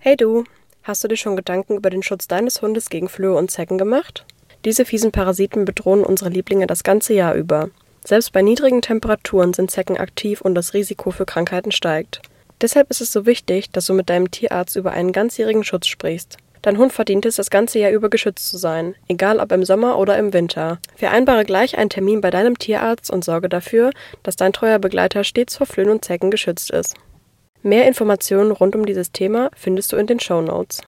Hey du, hast du dir schon Gedanken über den Schutz deines Hundes gegen Flöhe und Zecken gemacht? Diese fiesen Parasiten bedrohen unsere Lieblinge das ganze Jahr über. Selbst bei niedrigen Temperaturen sind Zecken aktiv und das Risiko für Krankheiten steigt. Deshalb ist es so wichtig, dass du mit deinem Tierarzt über einen ganzjährigen Schutz sprichst. Dein Hund verdient es, das ganze Jahr über geschützt zu sein, egal ob im Sommer oder im Winter. Vereinbare gleich einen Termin bei deinem Tierarzt und sorge dafür, dass dein treuer Begleiter stets vor Flöhen und Zecken geschützt ist. Mehr Informationen rund um dieses Thema findest du in den Shownotes.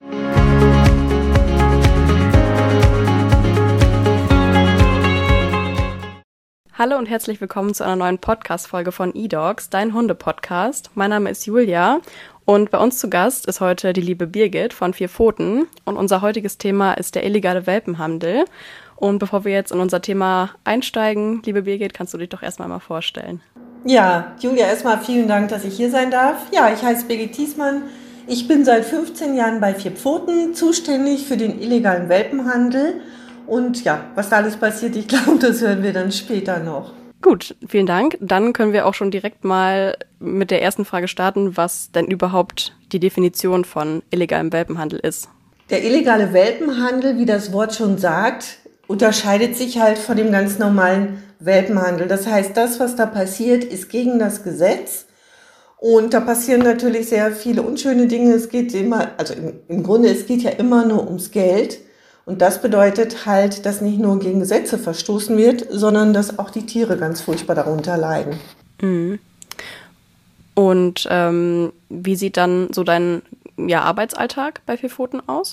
Hallo und herzlich willkommen zu einer neuen Podcast-Folge von eDogs, dein Hunde-Podcast. Mein Name ist Julia und bei uns zu Gast ist heute die liebe Birgit von 4 Pfoten und unser heutiges Thema ist der illegale Welpenhandel. Und bevor wir jetzt in unser Thema einsteigen, liebe Birgit, kannst du dich doch erstmal mal vorstellen. Ja, Julia, erstmal vielen Dank, dass ich hier sein darf. Ja, ich heiße Birgit Thiesmann. Ich bin seit 15 Jahren bei 4 Pfoten zuständig für den illegalen Welpenhandel. Und ja, was da alles passiert, ich glaube, das hören wir dann später noch. Gut, vielen Dank. Dann können wir auch schon direkt mal mit der ersten Frage starten, was denn überhaupt die Definition von illegalem Welpenhandel ist. Der illegale Welpenhandel, wie das Wort schon sagt, unterscheidet sich halt von dem ganz normalen Welpenhandel. Das heißt, das, was da passiert, ist gegen das Gesetz. Und da passieren natürlich sehr viele unschöne Dinge. Es geht immer, also im Grunde, es geht ja immer nur ums Geld. Und das bedeutet halt, dass nicht nur gegen Gesetze verstoßen wird, sondern dass auch die Tiere ganz furchtbar darunter leiden. Mhm. Und wie sieht dann so dein Arbeitsalltag bei 4 Pfoten aus?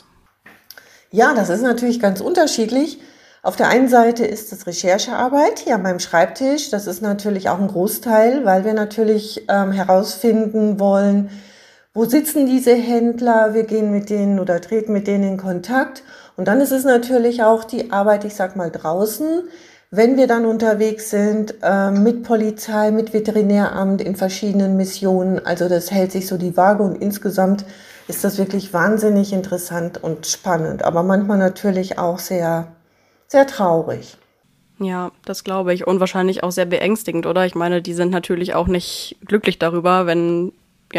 Ja, das ist natürlich ganz unterschiedlich. Auf der einen Seite ist es Recherchearbeit hier an meinem Schreibtisch. Das ist natürlich auch ein Großteil, weil wir natürlich herausfinden wollen, wo sitzen diese Händler, wir gehen mit denen oder treten mit denen in Kontakt. Und dann ist es natürlich auch die Arbeit, ich sag mal draußen, wenn wir dann unterwegs sind mit Polizei, mit Veterinäramt in verschiedenen Missionen. Also das hält sich so die Waage und insgesamt ist das wirklich wahnsinnig interessant und spannend, aber manchmal natürlich auch sehr, sehr traurig. Ja, das glaube ich und wahrscheinlich auch sehr beängstigend, oder? Ich meine, die sind natürlich auch nicht glücklich darüber, wenn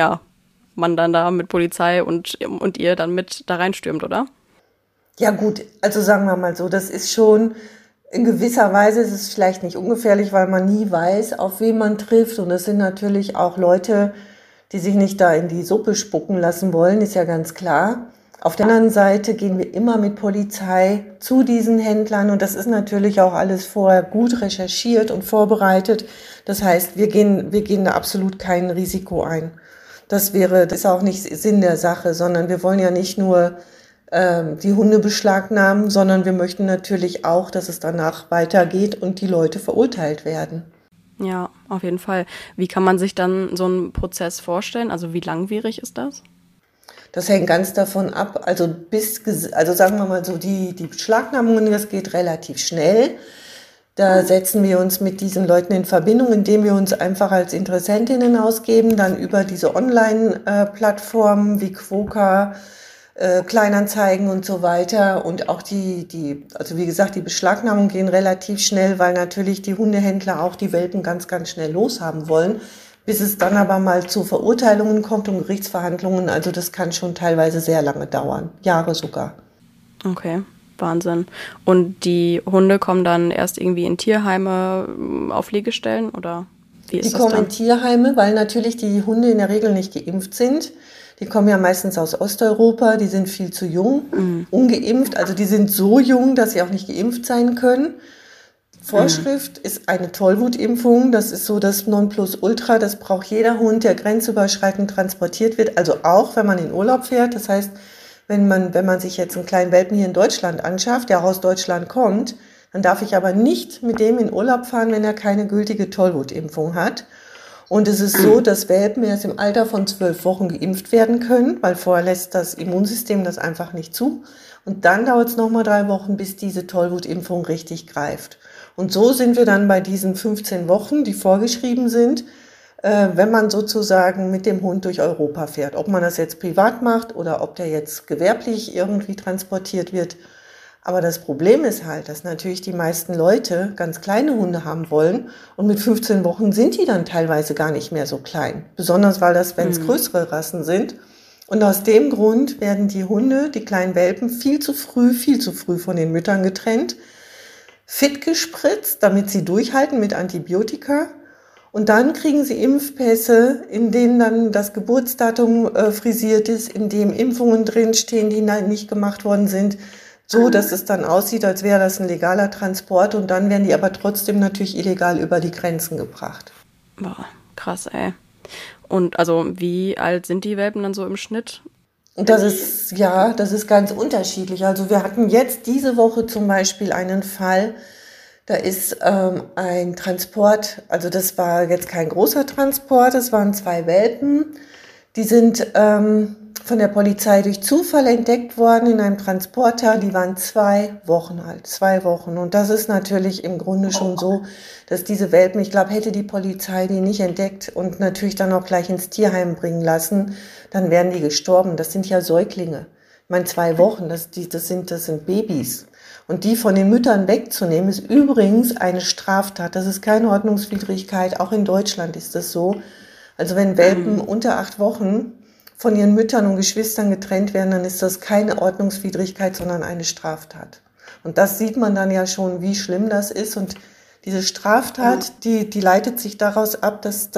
man dann da mit Polizei und ihr dann mit da reinstürmt, oder? Ja gut, also sagen wir mal so, das ist schon, in gewisser Weise ist es vielleicht nicht ungefährlich, weil man nie weiß, auf wen man trifft. Und es sind natürlich auch Leute, die sich nicht da in die Suppe spucken lassen wollen, ist ja ganz klar. Auf der anderen Seite gehen wir immer mit Polizei zu diesen Händlern und das ist natürlich auch alles vorher gut recherchiert und vorbereitet. Das heißt, wir gehen da absolut kein Risiko ein. Das ist auch nicht Sinn der Sache, sondern wir wollen ja nicht nur die Hunde beschlagnahmen, sondern wir möchten natürlich auch, dass es danach weitergeht und die Leute verurteilt werden. Ja, auf jeden Fall. Wie kann man sich dann so einen Prozess vorstellen? Also wie langwierig ist das? Das hängt ganz davon ab, also sagen wir mal so, die Beschlagnahmungen, das geht relativ schnell. Da setzen wir uns mit diesen Leuten in Verbindung, indem wir uns einfach als Interessentinnen ausgeben, dann über diese Online-Plattformen wie Quokka, Kleinanzeigen und so weiter. Und auch also wie gesagt, die Beschlagnahmungen gehen relativ schnell, weil natürlich die Hundehändler auch die Welpen ganz, ganz schnell loshaben wollen, bis es dann aber mal zu Verurteilungen kommt und Gerichtsverhandlungen. Also das kann schon teilweise sehr lange dauern, Jahre sogar. Okay, Wahnsinn. Und die Hunde kommen dann erst irgendwie in Tierheime auf Liegestellen oder wie ist das dann? Die kommen in Tierheime, weil natürlich die Hunde in der Regel nicht geimpft sind. Die kommen ja meistens aus Osteuropa, die sind viel zu jung, ungeimpft. Also die sind so jung, dass sie auch nicht geimpft sein können. Vorschrift ist eine Tollwutimpfung. Das ist so das Nonplusultra. Das braucht jeder Hund, der grenzüberschreitend transportiert wird. Also auch, wenn man in Urlaub fährt. Das heißt, wenn man sich jetzt einen kleinen Welpen hier in Deutschland anschafft, der auch aus Deutschland kommt, dann darf ich aber nicht mit dem in Urlaub fahren, wenn er keine gültige Tollwutimpfung hat. Und es ist so, dass Welpen erst im Alter von 12 Wochen geimpft werden können, weil vorher lässt das Immunsystem das einfach nicht zu. Und dann dauert es nochmal 3 Wochen, bis diese Tollwutimpfung richtig greift. Und so sind wir dann bei diesen 15 Wochen, die vorgeschrieben sind, wenn man sozusagen mit dem Hund durch Europa fährt. Ob man das jetzt privat macht oder ob der jetzt gewerblich irgendwie transportiert wird. Aber das Problem ist halt, dass natürlich die meisten Leute ganz kleine Hunde haben wollen und mit 15 Wochen sind die dann teilweise gar nicht mehr so klein. Besonders weil das, wenn es größere Rassen sind, Und aus dem Grund werden die Hunde, die kleinen Welpen, viel zu früh von den Müttern getrennt, fit gespritzt, damit sie durchhalten mit Antibiotika. Und dann kriegen sie Impfpässe, in denen dann das Geburtsdatum frisiert ist, in dem Impfungen drinstehen, die nicht gemacht worden sind, so dass es dann aussieht, als wäre das ein legaler Transport. Und dann werden die aber trotzdem natürlich illegal über die Grenzen gebracht. Boah, krass, ey. Und also wie alt sind die Welpen dann so im Schnitt? Und das ist ganz unterschiedlich. Also wir hatten jetzt diese Woche zum Beispiel einen Fall, da ist ein Transport, also das war jetzt kein großer Transport, es waren 2 Welpen, die sind von der Polizei durch Zufall entdeckt worden in einem Transporter, die waren 2 Wochen alt, 2 Wochen. Und das ist natürlich im Grunde schon so, dass diese Welpen, ich glaube, hätte die Polizei die nicht entdeckt und natürlich dann auch gleich ins Tierheim bringen lassen, dann wären die gestorben. Das sind ja Säuglinge. Ich meine, 2 Wochen, das sind Babys. Und die von den Müttern wegzunehmen, ist übrigens eine Straftat. Das ist keine Ordnungswidrigkeit. Auch in Deutschland ist das so. Also wenn Welpen unter 8 Wochen von ihren Müttern und Geschwistern getrennt werden, dann ist das keine Ordnungswidrigkeit, sondern eine Straftat. Und das sieht man dann ja schon, wie schlimm das ist. Und diese Straftat, die leitet sich daraus ab, dass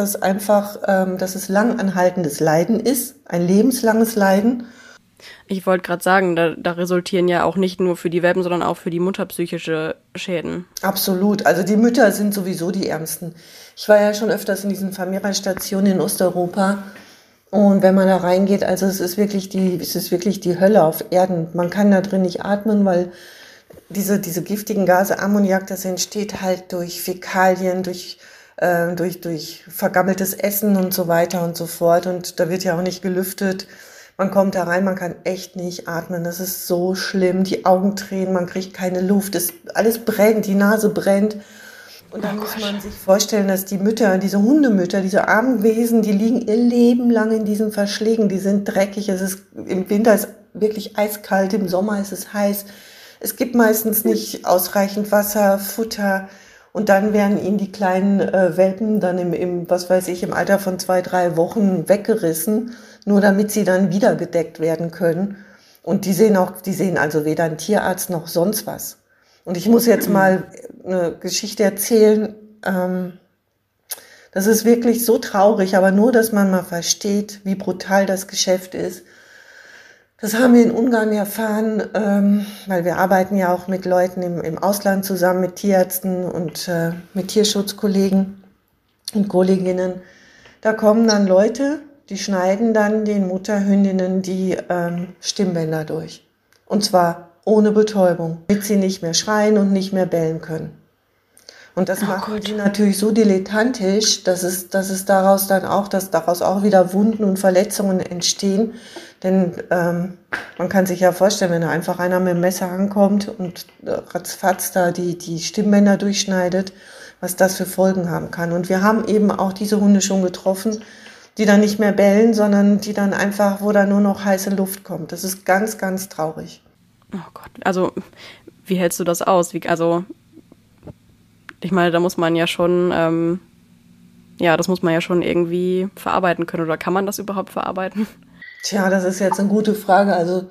es langanhaltendes Leiden ist, ein lebenslanges Leiden. Ich wollte gerade sagen, da resultieren ja auch nicht nur für die Welpen, sondern auch für die Mutter psychische Schäden. Absolut. Also die Mütter sind sowieso die Ärmsten. Ich war ja schon öfters in diesen Vermehrerstationen in Osteuropa. Und wenn man da reingeht, also es ist wirklich die Hölle auf Erden. Man kann da drin nicht atmen, weil diese giftigen Gase, Ammoniak, das entsteht halt durch Fäkalien, durch vergammeltes Essen und so weiter und so fort. Und da wird ja auch nicht gelüftet. Man kommt da rein, man kann echt nicht atmen. Das ist so schlimm. Die Augen tränen, man kriegt keine Luft. Alles brennt, die Nase brennt. Und dann muss man sich vorstellen, dass die Mütter, diese Hundemütter, diese armen Wesen, die liegen ihr Leben lang in diesen Verschlägen. Die sind dreckig. Im Winter ist wirklich eiskalt, im Sommer ist es heiß. Es gibt meistens nicht ausreichend Wasser, Futter. Und dann werden ihnen die kleinen Welpen dann im Alter von 2, 3 Wochen weggerissen, nur damit sie dann wieder gedeckt werden können. Und die sehen also weder einen Tierarzt noch sonst was. Und ich muss jetzt mal eine Geschichte erzählen. Das ist wirklich so traurig, aber nur, dass man mal versteht, wie brutal das Geschäft ist. Das haben wir in Ungarn erfahren, weil wir arbeiten ja auch mit Leuten im Ausland zusammen, mit Tierärzten und mit Tierschutzkollegen und Kolleginnen. Da kommen dann Leute, die schneiden dann den Mutterhündinnen die Stimmbänder durch. Und zwar ohne Betäubung, damit sie nicht mehr schreien und nicht mehr bellen können. Und das machen sie natürlich so dilettantisch, dass daraus auch wieder Wunden und Verletzungen entstehen. Denn man kann sich ja vorstellen, wenn da einfach einer mit dem Messer ankommt und ratzfatz da die Stimmbänder durchschneidet, was das für Folgen haben kann. Und wir haben eben auch diese Hunde schon getroffen, die dann nicht mehr bellen, sondern die dann einfach, wo da nur noch heiße Luft kommt. Das ist ganz, ganz traurig. Oh Gott, also wie hältst du das aus? Ich meine, da muss man ja schon, das muss man ja schon irgendwie verarbeiten können. Oder kann man das überhaupt verarbeiten? Tja, das ist jetzt eine gute Frage. Also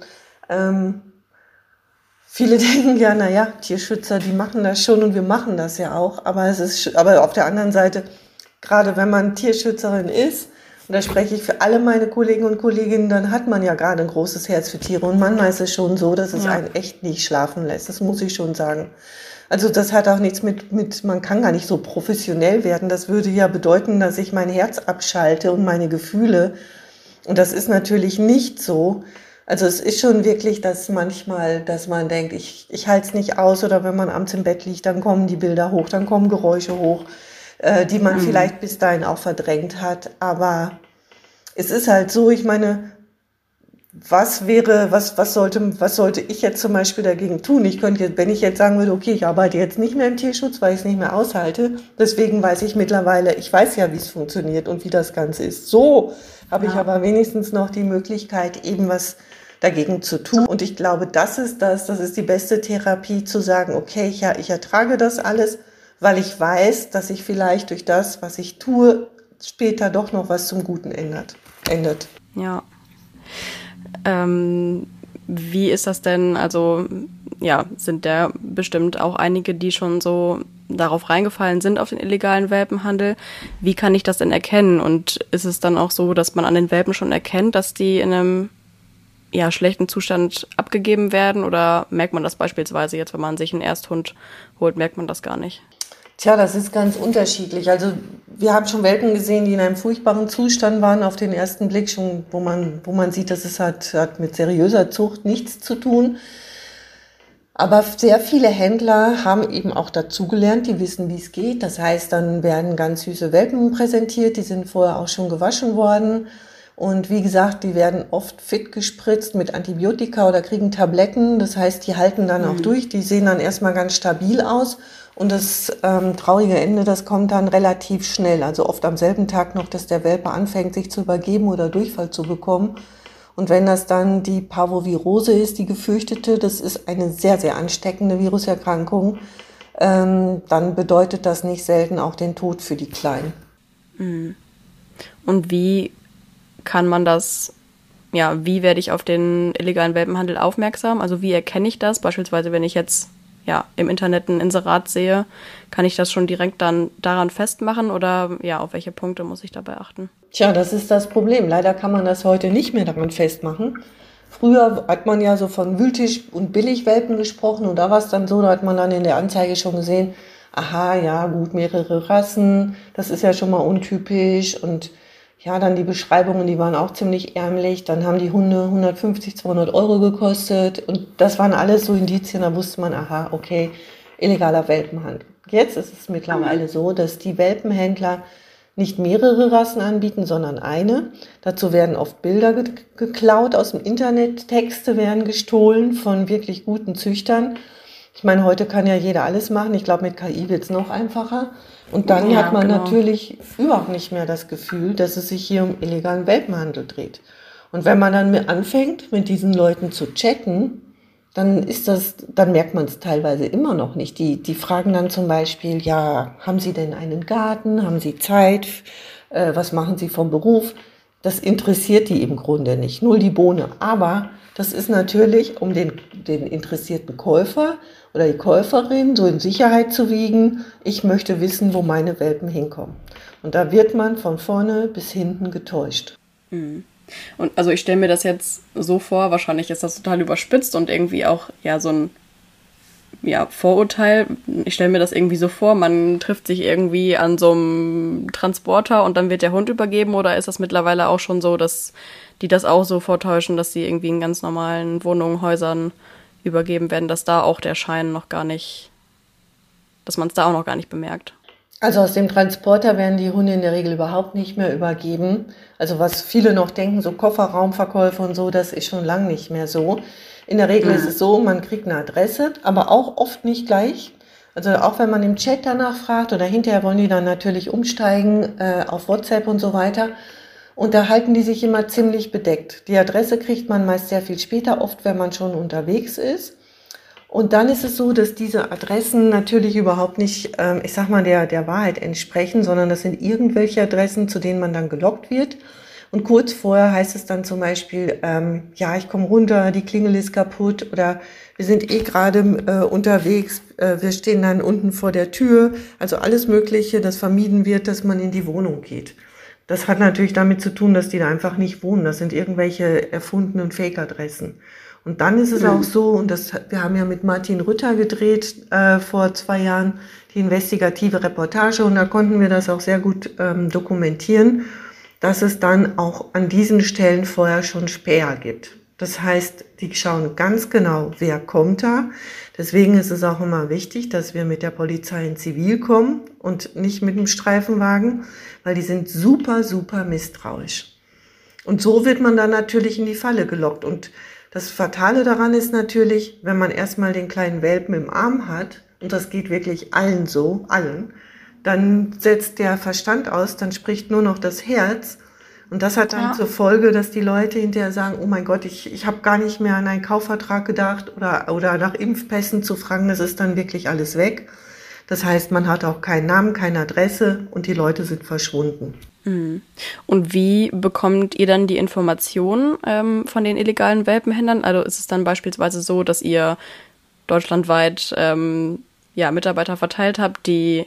viele denken ja, naja, Tierschützer, die machen das schon und wir machen das ja auch. Aber auf der anderen Seite, gerade wenn man Tierschützerin ist, und da spreche ich für alle meine Kollegen und Kolleginnen, dann hat man ja gerade ein großes Herz für Tiere. Und manchmal ist es schon so, dass es einen echt nicht schlafen lässt. Das muss ich schon sagen. Also das hat auch nichts man kann gar nicht so professionell werden. Das würde ja bedeuten, dass ich mein Herz abschalte und meine Gefühle. Und das ist natürlich nicht so. Also es ist schon wirklich, dass man denkt, ich halte es nicht aus. Oder wenn man abends im Bett liegt, dann kommen die Bilder hoch, dann kommen Geräusche hoch, die man vielleicht bis dahin auch verdrängt hat. Aber es ist halt so, ich meine, was sollte ich jetzt zum Beispiel dagegen tun? Ich könnte jetzt, wenn ich jetzt sagen würde, okay, ich arbeite jetzt nicht mehr im Tierschutz, weil ich es nicht mehr aushalte. Deswegen weiß ich mittlerweile, ich weiß ja, wie es funktioniert und wie das Ganze ist. So habe ich aber wenigstens noch die Möglichkeit, eben was dagegen zu tun. Und ich glaube, das ist die beste Therapie, zu sagen, okay, ich ertrage das alles, weil ich weiß, dass sich vielleicht durch das, was ich tue, später doch noch was zum Guten ändert. Ja. Wie ist das denn? Also, ja, sind da bestimmt auch einige, die schon so darauf reingefallen sind, auf den illegalen Welpenhandel. Wie kann ich das denn erkennen? Und ist es dann auch so, dass man an den Welpen schon erkennt, dass die in einem schlechten Zustand abgegeben werden? Oder merkt man das beispielsweise jetzt, wenn man sich einen Ersthund holt, merkt man das gar nicht? Tja, das ist ganz unterschiedlich. Also wir haben schon Welpen gesehen, die in einem furchtbaren Zustand waren, auf den ersten Blick schon, wo man sieht, dass es hat mit seriöser Zucht nichts zu tun. Aber sehr viele Händler haben eben auch dazugelernt, die wissen, wie es geht. Das heißt, dann werden ganz süße Welpen präsentiert, die sind vorher auch schon gewaschen worden. Und wie gesagt, die werden oft fit gespritzt mit Antibiotika oder kriegen Tabletten. Das heißt, die halten dann auch durch, die sehen dann erstmal ganz stabil aus. Und das traurige Ende, das kommt dann relativ schnell, also oft am selben Tag noch, dass der Welpe anfängt, sich zu übergeben oder Durchfall zu bekommen. Und wenn das dann die Parvovirose ist, die gefürchtete, das ist eine sehr, sehr ansteckende Viruserkrankung, dann bedeutet das nicht selten auch den Tod für die Kleinen. Und wie kann man das, wie werde ich auf den illegalen Welpenhandel aufmerksam? Also wie erkenne ich das? Beispielsweise, wenn ich jetzt im Internet ein Inserat sehe, kann ich das schon direkt dann daran festmachen oder auf welche Punkte muss ich dabei achten? Tja, das ist das Problem. Leider kann man das heute nicht mehr daran festmachen. Früher hat man ja so von Wühltisch- und Billigwelpen gesprochen und da war es dann so, da hat man dann in der Anzeige schon gesehen, aha, ja gut, mehrere Rassen, das ist ja schon mal untypisch und ja, dann die Beschreibungen, die waren auch ziemlich ärmlich. Dann haben die Hunde 150, 200 Euro gekostet. Und das waren alles so Indizien, da wusste man, aha, okay, illegaler Welpenhandel. Jetzt ist es mittlerweile so, dass die Welpenhändler nicht mehrere Rassen anbieten, sondern eine. Dazu werden oft Bilder geklaut aus dem Internet, Texte werden gestohlen von wirklich guten Züchtern. Ich meine, heute kann ja jeder alles machen. Ich glaube, mit KI wird es noch einfacher. Und dann hat man natürlich überhaupt nicht mehr das Gefühl, dass es sich hier um illegalen Welpenhandel dreht. Und wenn man dann anfängt, mit diesen Leuten zu chatten, dann merkt man es teilweise immer noch nicht. Die fragen dann zum Beispiel, ja, haben Sie denn einen Garten? Haben Sie Zeit? Was machen Sie vom Beruf? Das interessiert die im Grunde nicht, null die Bohne. Aber das ist natürlich, um den interessierten Käufer oder die Käuferin so in Sicherheit zu wiegen, ich möchte wissen, wo meine Welpen hinkommen. Und da wird man von vorne bis hinten getäuscht. Und also ich stelle mir das jetzt so vor, wahrscheinlich ist das total überspitzt und irgendwie auch so ein Vorurteil. Ich stelle mir das irgendwie so vor, man trifft sich irgendwie an so einem Transporter und dann wird der Hund übergeben, oder ist das mittlerweile auch schon so, dass die das auch so vortäuschen, dass sie irgendwie in ganz normalen Wohnungen, Häusern übergeben werden, dass da auch der Schein noch gar nicht, dass man es da auch noch gar nicht bemerkt? Also aus dem Transporter werden die Hunde in der Regel überhaupt nicht mehr übergeben. Also was viele noch denken, so Kofferraumverkäufe und so, das ist schon lange nicht mehr so. In der Regel ist es so, man kriegt eine Adresse, aber auch oft nicht gleich. Also auch wenn man im Chat danach fragt oder hinterher wollen die dann natürlich umsteigen auf WhatsApp und so weiter. Und da halten die sich immer ziemlich bedeckt. Die Adresse kriegt man meist sehr viel später, oft wenn man schon unterwegs ist. Und dann ist es so, dass diese Adressen natürlich überhaupt nicht, ich sag mal, der Wahrheit entsprechen, sondern das sind irgendwelche Adressen, zu denen man dann gelockt wird. Und kurz vorher heißt es dann zum Beispiel, ich komme runter, die Klingel ist kaputt oder wir sind gerade unterwegs, wir stehen dann unten vor der Tür. Also alles Mögliche, das vermieden wird, dass man in die Wohnung geht. Das hat natürlich damit zu tun, dass die da einfach nicht wohnen. Das sind irgendwelche erfundenen Fake-Adressen. Und dann ist es auch so, und wir haben ja mit Martin Rütter gedreht vor 2 Jahren, die investigative Reportage, und da konnten wir das auch sehr gut dokumentieren, dass es dann auch an diesen Stellen vorher schon Späher gibt. Das heißt, die schauen ganz genau, wer kommt da. Deswegen ist es auch immer wichtig, dass wir mit der Polizei in Zivil kommen und nicht mit dem Streifenwagen, weil die sind super, super misstrauisch. Und so wird man dann natürlich in die Falle gelockt. Und das Fatale daran ist natürlich, wenn man erstmal den kleinen Welpen im Arm hat, und das geht wirklich allen so, allen, dann setzt der Verstand aus, dann spricht nur noch das Herz. Und das hat dann zur Folge, dass die Leute hinterher sagen, oh mein Gott, ich habe gar nicht mehr an einen Kaufvertrag gedacht oder nach Impfpässen zu fragen, das ist dann wirklich alles weg. Das heißt, man hat auch keinen Namen, keine Adresse und die Leute sind verschwunden. Und wie bekommt ihr dann die Informationen von den illegalen Welpenhändlern? Also ist es dann beispielsweise so, dass ihr deutschlandweit Mitarbeiter verteilt habt, die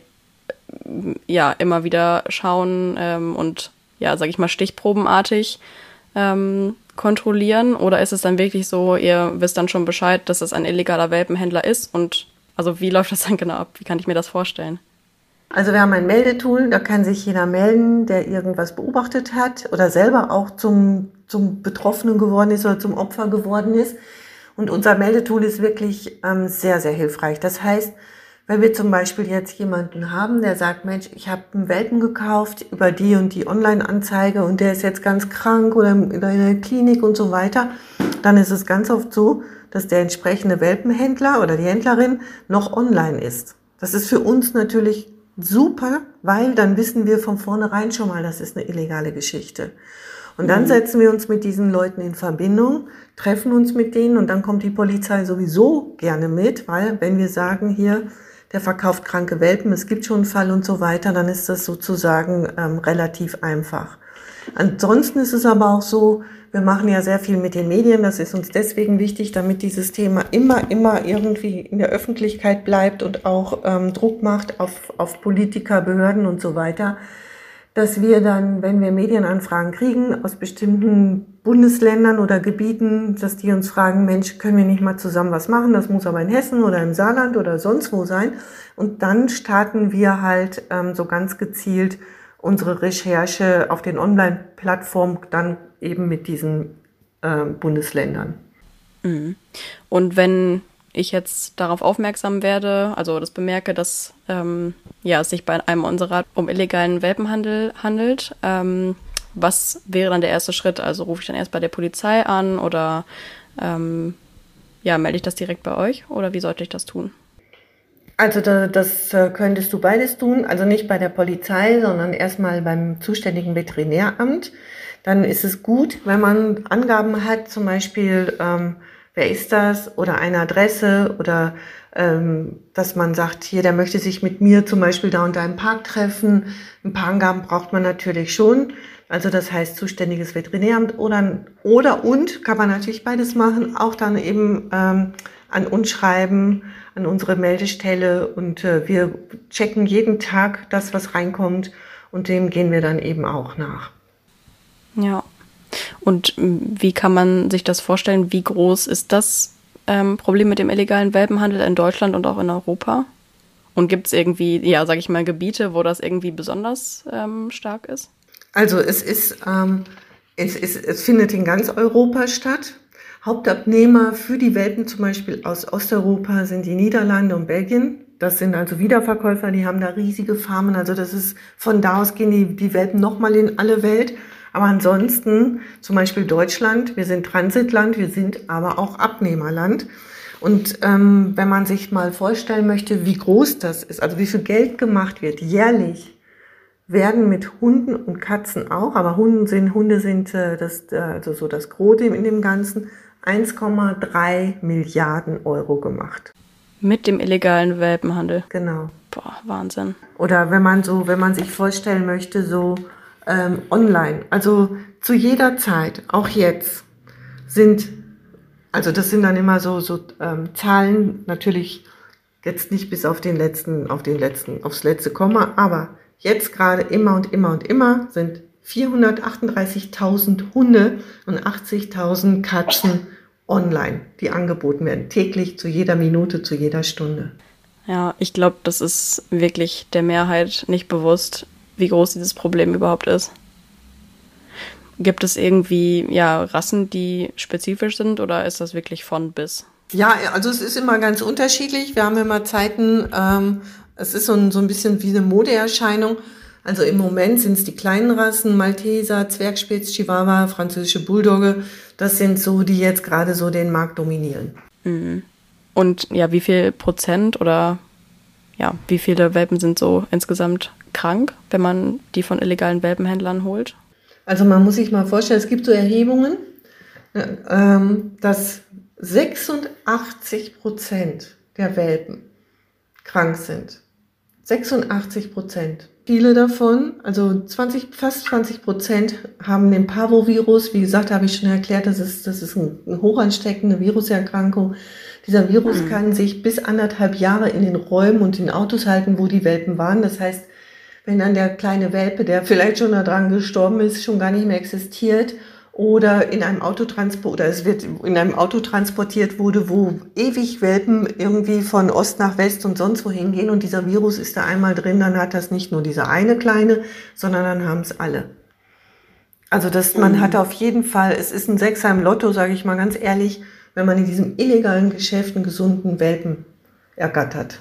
immer wieder schauen und sag ich mal, stichprobenartig kontrollieren? Oder ist es dann wirklich so, ihr wisst dann schon Bescheid, dass es ein illegaler Welpenhändler ist? Und also wie läuft das dann genau ab? Wie kann ich mir das vorstellen? Also wir haben ein Meldetool, da kann sich jeder melden, der irgendwas beobachtet hat oder selber auch zum Betroffenen geworden ist oder zum Opfer geworden ist. Und unser Meldetool ist wirklich sehr, sehr hilfreich. Das heißt, wenn wir zum Beispiel jetzt jemanden haben, der sagt, Mensch, ich habe einen Welpen gekauft über die und die Online-Anzeige und der ist jetzt ganz krank oder in der Klinik und so weiter, dann ist es ganz oft so, dass der entsprechende Welpenhändler oder die Händlerin noch online ist. Das ist für uns natürlich super, weil dann wissen wir von vornherein schon mal, das ist eine illegale Geschichte. Und dann setzen wir uns mit diesen Leuten in Verbindung, treffen uns mit denen und dann kommt die Polizei sowieso gerne mit, weil wenn wir sagen, hier, der verkauft kranke Welpen, es gibt schon einen Fall und so weiter, dann ist das sozusagen relativ einfach. Ansonsten ist es aber auch so, wir machen ja sehr viel mit den Medien, das ist uns deswegen wichtig, damit dieses Thema immer irgendwie in der Öffentlichkeit bleibt und auch Druck macht auf Politiker, Behörden und so weiter, dass wir dann, wenn wir Medienanfragen kriegen aus bestimmten Bundesländern oder Gebieten, dass die uns fragen, Mensch, können wir nicht mal zusammen was machen? Das muss aber in Hessen oder im Saarland oder sonst wo sein. Und dann starten wir halt so ganz gezielt unsere Recherche auf den Online-Plattformen dann eben mit diesen Bundesländern. Und wenn ich jetzt darauf aufmerksam werde, also das bemerke, dass es sich bei einem unserer um illegalen Welpenhandel handelt, was wäre dann der erste Schritt? Also rufe ich dann erst bei der Polizei an oder melde ich das direkt bei euch oder wie sollte ich das tun? Also das könntest du beides tun, also nicht bei der Polizei, sondern erstmal beim zuständigen Veterinäramt. Dann ist es gut, wenn man Angaben hat, zum Beispiel, wer ist das oder eine Adresse oder dass man sagt, hier, der möchte sich mit mir zum Beispiel da und da im Park treffen. Ein paar Angaben braucht man natürlich schon. Also das heißt zuständiges Veterinäramt und kann man natürlich beides machen, auch dann eben an uns schreiben, an unsere Meldestelle und wir checken jeden Tag das, was reinkommt und dem gehen wir dann eben auch nach. Ja. Und wie kann man sich das vorstellen? Wie groß ist das Problem mit dem illegalen Welpenhandel in Deutschland und auch in Europa? Und gibt es irgendwie, sage ich mal, Gebiete, wo das irgendwie besonders stark ist? Also es findet in ganz Europa statt. Hauptabnehmer für die Welpen zum Beispiel aus Osteuropa sind die Niederlande und Belgien. Das sind also Wiederverkäufer, die haben da riesige Farmen. Also das ist, von da aus gehen die Welpen nochmal in alle Welt. Aber ansonsten, zum Beispiel Deutschland, wir sind Transitland, wir sind aber auch Abnehmerland. Und wenn man sich mal vorstellen möchte, wie groß das ist, also wie viel Geld gemacht wird, jährlich werden mit Hunden und Katzen auch, aber Hunde sind das Gros in dem Ganzen, 1,3 Milliarden Euro gemacht. Mit dem illegalen Welpenhandel? Genau. Boah, Wahnsinn. Oder wenn man sich vorstellen möchte, so online, also zu jeder Zeit, auch jetzt, das sind dann immer so Zahlen, natürlich jetzt nicht bis aufs letzte Komma, aber jetzt gerade immer und immer und immer sind 438.000 Hunde und 80.000 Katzen online, die angeboten werden, täglich, zu jeder Minute, zu jeder Stunde. Ja, ich glaube, das ist wirklich der Mehrheit nicht bewusst, wie groß dieses Problem überhaupt ist. Gibt es irgendwie Rassen, die spezifisch sind oder ist das wirklich von bis? Ja, also es ist immer ganz unterschiedlich. Wir haben immer Zeiten, es ist so ein bisschen wie eine Modeerscheinung. Also im Moment sind es die kleinen Rassen, Malteser, Zwergspitz, Chihuahua, französische Bulldogge. Das sind so, die jetzt gerade so den Markt dominieren. Mhm. Und wie viel Prozent oder wie viele Welpen sind so insgesamt krank, wenn man die von illegalen Welpenhändlern holt? Also man muss sich mal vorstellen, es gibt so Erhebungen, dass 86% der Welpen krank sind. 86%. viele davon, also fast 20% haben den Parvovirus. Wie gesagt, habe ich schon erklärt, das ist eine hochansteckende Viruserkrankung. Dieser Virus kann sich bis 1,5 Jahre in den Räumen und in Autos halten, wo die Welpen waren. Das heißt, wenn dann der kleine Welpe, der vielleicht schon daran gestorben ist, schon gar nicht mehr existiert oder in einem es wird in einem Auto transportiert wurde, wo ewig Welpen irgendwie von Ost nach West und sonst wohin gehen und dieser Virus ist da einmal drin, dann hat das nicht nur dieser eine Kleine, sondern dann haben es alle. Also man hat auf jeden Fall, es ist ein Sechser im Lotto, sage ich mal ganz ehrlich, wenn man in diesem illegalen Geschäft einen gesunden Welpen ergattert.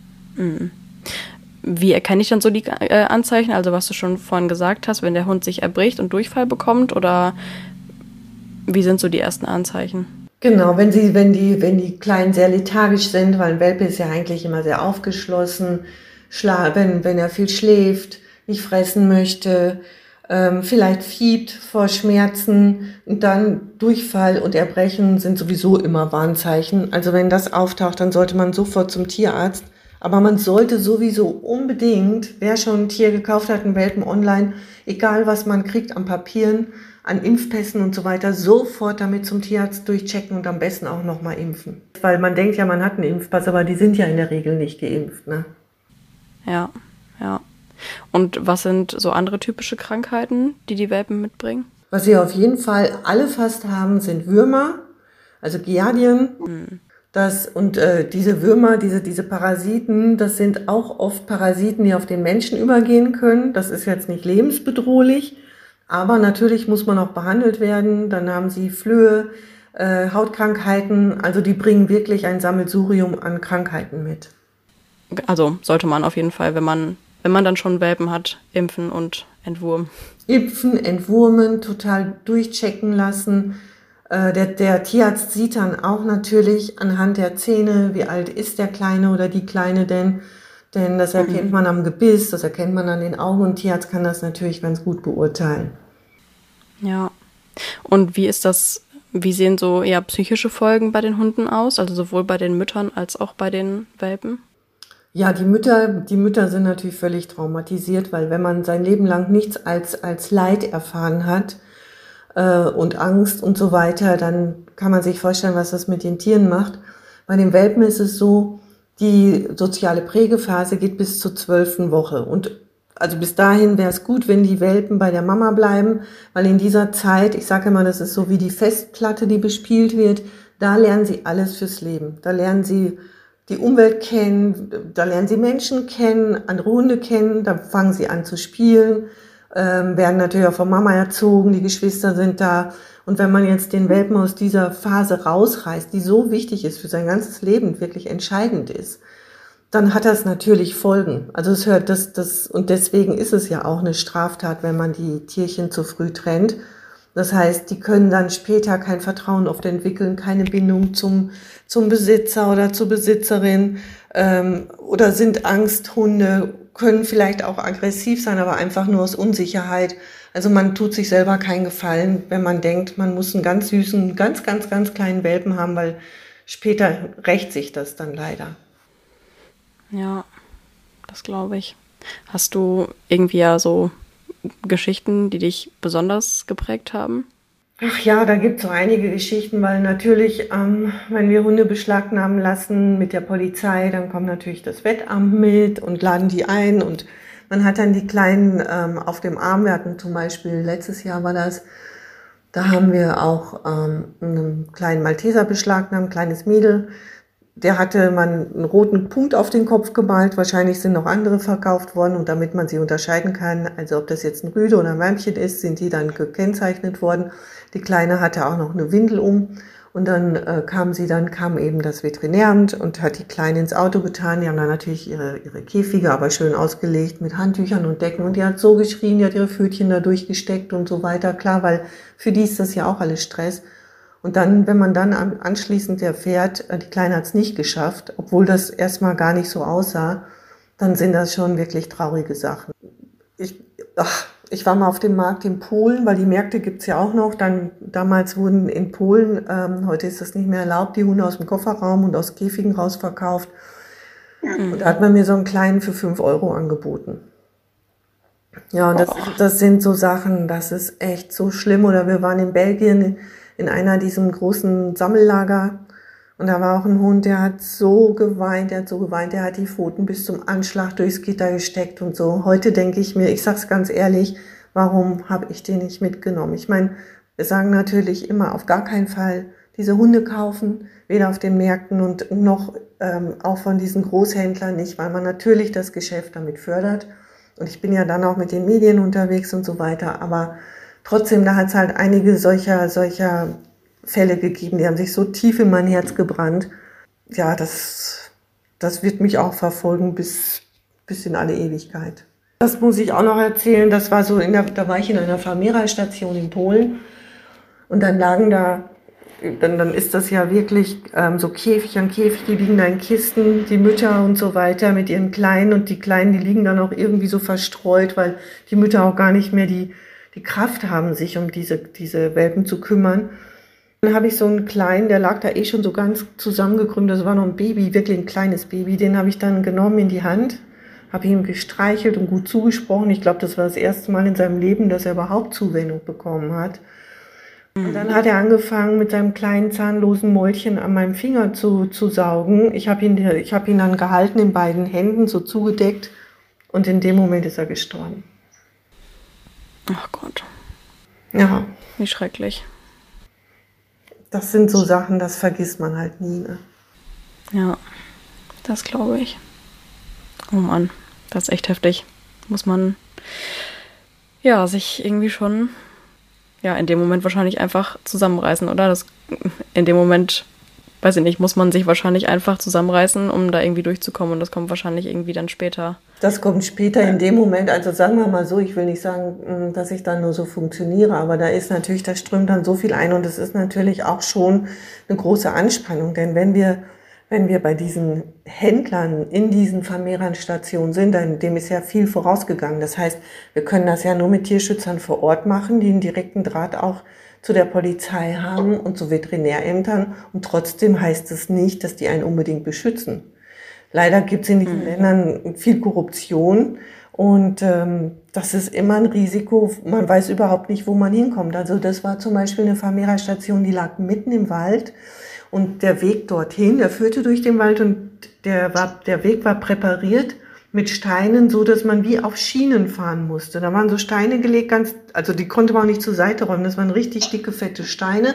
Wie erkenne ich dann so die Anzeichen? Also was du schon vorhin gesagt hast, wenn der Hund sich erbricht und Durchfall bekommt, oder wie sind so die ersten Anzeichen? Genau, wenn die Kleinen sehr lethargisch sind, weil ein Welpe ist ja eigentlich immer sehr aufgeschlossen, wenn er viel schläft, nicht fressen möchte, vielleicht fiebt vor Schmerzen und dann Durchfall und Erbrechen sind sowieso immer Warnzeichen. Also wenn das auftaucht, dann sollte man sofort zum Tierarzt. Aber man sollte sowieso unbedingt, wer schon ein Tier gekauft hat, einen Welpen online, egal was man kriegt an Papieren, an Impfpässen und so weiter, sofort damit zum Tierarzt durchchecken und am besten auch nochmal impfen. Weil man denkt ja, man hat einen Impfpass, aber die sind ja in der Regel nicht geimpft, ne? Ja. Und was sind so andere typische Krankheiten, die Welpen mitbringen? Was sie auf jeden Fall alle fast haben, sind Würmer, also Giardien. Diese Würmer, diese Parasiten, das sind auch oft Parasiten, die auf den Menschen übergehen können. Das ist jetzt nicht lebensbedrohlich, aber natürlich muss man auch behandelt werden. Dann haben sie Flöhe, Hautkrankheiten, also die bringen wirklich ein Sammelsurium an Krankheiten mit. Also sollte man auf jeden Fall, wenn man dann schon Welpen hat, impfen und entwurmen. Impfen, entwurmen, total durchchecken lassen. Der Tierarzt sieht dann auch natürlich anhand der Zähne, wie alt ist der Kleine oder die Kleine denn das erkennt man am Gebiss, das erkennt man an den Augen und der Tierarzt kann das natürlich ganz gut beurteilen. Ja, und wie sehen so eher psychische Folgen bei den Hunden aus, also sowohl bei den Müttern als auch bei den Welpen? Ja, die Mütter sind natürlich völlig traumatisiert, weil wenn man sein Leben lang nichts als Leid erfahren hat und Angst und so weiter, dann kann man sich vorstellen, was das mit den Tieren macht. Bei den Welpen ist es so, die soziale Prägephase geht bis zur 12. Woche. Und also bis dahin wäre es gut, wenn die Welpen bei der Mama bleiben, weil in dieser Zeit, ich sage immer, das ist so wie die Festplatte, die bespielt wird, da lernen sie alles fürs Leben. Da lernen sie die Umwelt kennen, da lernen sie Menschen kennen, andere Hunde kennen, da fangen sie an zu spielen, werden natürlich auch von Mama erzogen, die Geschwister sind da. Und wenn man jetzt den Welpen aus dieser Phase rausreißt, die so wichtig ist für sein ganzes Leben, wirklich entscheidend ist, dann hat das natürlich Folgen. Also und deswegen ist es ja auch eine Straftat, wenn man die Tierchen zu früh trennt. Das heißt, die können dann später kein Vertrauen oft entwickeln, keine Bindung zum Besitzer oder zur Besitzerin oder sind Angsthunde, können vielleicht auch aggressiv sein, aber einfach nur aus Unsicherheit. Also man tut sich selber keinen Gefallen, wenn man denkt, man muss einen ganz süßen, ganz, ganz, ganz kleinen Welpen haben, weil später rächt sich das dann leider. Ja, das glaube ich. Hast du irgendwie ja so Geschichten, die dich besonders geprägt haben? Ach ja, da gibt es so einige Geschichten, weil natürlich, wenn wir Hunde beschlagnahmen lassen mit der Polizei, dann kommt natürlich das Wettamt mit und laden die ein und man hat dann die Kleinen auf dem Arm. Wir hatten zum Beispiel, letztes Jahr war das, da haben wir auch einen kleinen Malteser beschlagnahmt, ein kleines Mädel. Der hatte man einen roten Punkt auf den Kopf gemalt. Wahrscheinlich sind noch andere verkauft worden. Und damit man sie unterscheiden kann, also ob das jetzt ein Rüde oder ein Weibchen ist, sind die dann gekennzeichnet worden. Die Kleine hatte auch noch eine Windel um. Und dann kam eben das Veterinäramt und hat die Kleine ins Auto getan. Die haben dann natürlich ihre Käfige, aber schön ausgelegt mit Handtüchern und Decken. Und die hat so geschrien, die hat ihre Pfötchen da durchgesteckt und so weiter. Klar, weil für die ist das ja auch alles Stress. Und dann, wenn man dann anschließend erfährt, die Kleine hat es nicht geschafft, obwohl das erstmal gar nicht so aussah, dann sind das schon wirklich traurige Sachen. Ich war mal auf dem Markt in Polen, weil die Märkte gibt's ja auch noch. Damals wurden in Polen, heute ist das nicht mehr erlaubt, die Hunde aus dem Kofferraum und aus Käfigen rausverkauft. Und da hat man mir so einen kleinen für 5 € angeboten. Ja, und das sind so Sachen, das ist echt so schlimm. Oder wir waren in Belgien in einer diesem großen Sammellager und da war auch ein Hund, der hat so geweint, der hat die Pfoten bis zum Anschlag durchs Gitter gesteckt und so. Heute denke ich mir, ich sag's ganz ehrlich, warum habe ich den nicht mitgenommen? Ich meine, wir sagen natürlich immer, auf gar keinen Fall diese Hunde kaufen, weder auf den Märkten und noch auch von diesen Großhändlern nicht, weil man natürlich das Geschäft damit fördert. Und ich bin ja dann auch mit den Medien unterwegs und so weiter. Aber trotzdem, da hat es halt einige solcher Fälle gegeben, die haben sich so tief in mein Herz gebrannt. Ja, das wird mich auch verfolgen bis in alle Ewigkeit. Das muss ich auch noch erzählen. Das war so, da war ich in einer Vermehrerstation in Polen. Und dann lagen da, dann ist das ja wirklich so Käfig an Käfig, die liegen da in Kisten, die Mütter und so weiter mit ihren Kleinen. Und die Kleinen, die liegen dann auch irgendwie so verstreut, weil die Mütter auch gar nicht mehr die Kraft haben, sich um diese Welpen zu kümmern. Dann habe ich so einen Kleinen, der lag da eh schon so ganz zusammengekrümmt, das war noch ein Baby, wirklich ein kleines Baby. Den habe ich dann genommen in die Hand, habe ihm gestreichelt und gut zugesprochen. Ich glaube, das war das erste Mal in seinem Leben, dass er überhaupt Zuwendung bekommen hat. Und dann hat er angefangen, mit seinem kleinen zahnlosen Mäulchen an meinem Finger zu saugen. Ich habe ihn dann gehalten in beiden Händen, so zugedeckt. Und in dem Moment ist er gestorben. Ach Gott. Ja. Wie schrecklich. Das sind so Sachen, das vergisst man halt nie. Ne? Ja, das glaube ich. Oh Mann, das ist echt heftig. Muss man ja sich irgendwie schon in dem Moment wahrscheinlich einfach zusammenreißen, oder? In dem Moment, weiß ich nicht, muss man sich wahrscheinlich einfach zusammenreißen, um da irgendwie durchzukommen und das kommt wahrscheinlich irgendwie dann später. Das kommt später in dem Moment, also sagen wir mal so, ich will nicht sagen, dass ich dann nur so funktioniere, aber da strömt dann so viel ein und es ist natürlich auch schon eine große Anspannung, denn wenn wir bei diesen Händlern in diesen Vermehrerstationen sind, dann dem ist ja viel vorausgegangen. Das heißt, wir können das ja nur mit Tierschützern vor Ort machen, die einen direkten Draht auch zu der Polizei haben und zu Veterinärämtern. Und trotzdem heißt es nicht, dass die einen unbedingt beschützen. Leider gibt es in diesen Ländern viel Korruption und das ist immer ein Risiko. Man weiß überhaupt nicht, wo man hinkommt. Also das war zum Beispiel eine Vermehrerstation, die lag mitten im Wald. Und der Weg dorthin, der führte durch den Wald und der Weg war präpariert mit Steinen, so dass man wie auf Schienen fahren musste. Da waren so Steine gelegt, also die konnte man auch nicht zur Seite räumen. Das waren richtig dicke, fette Steine.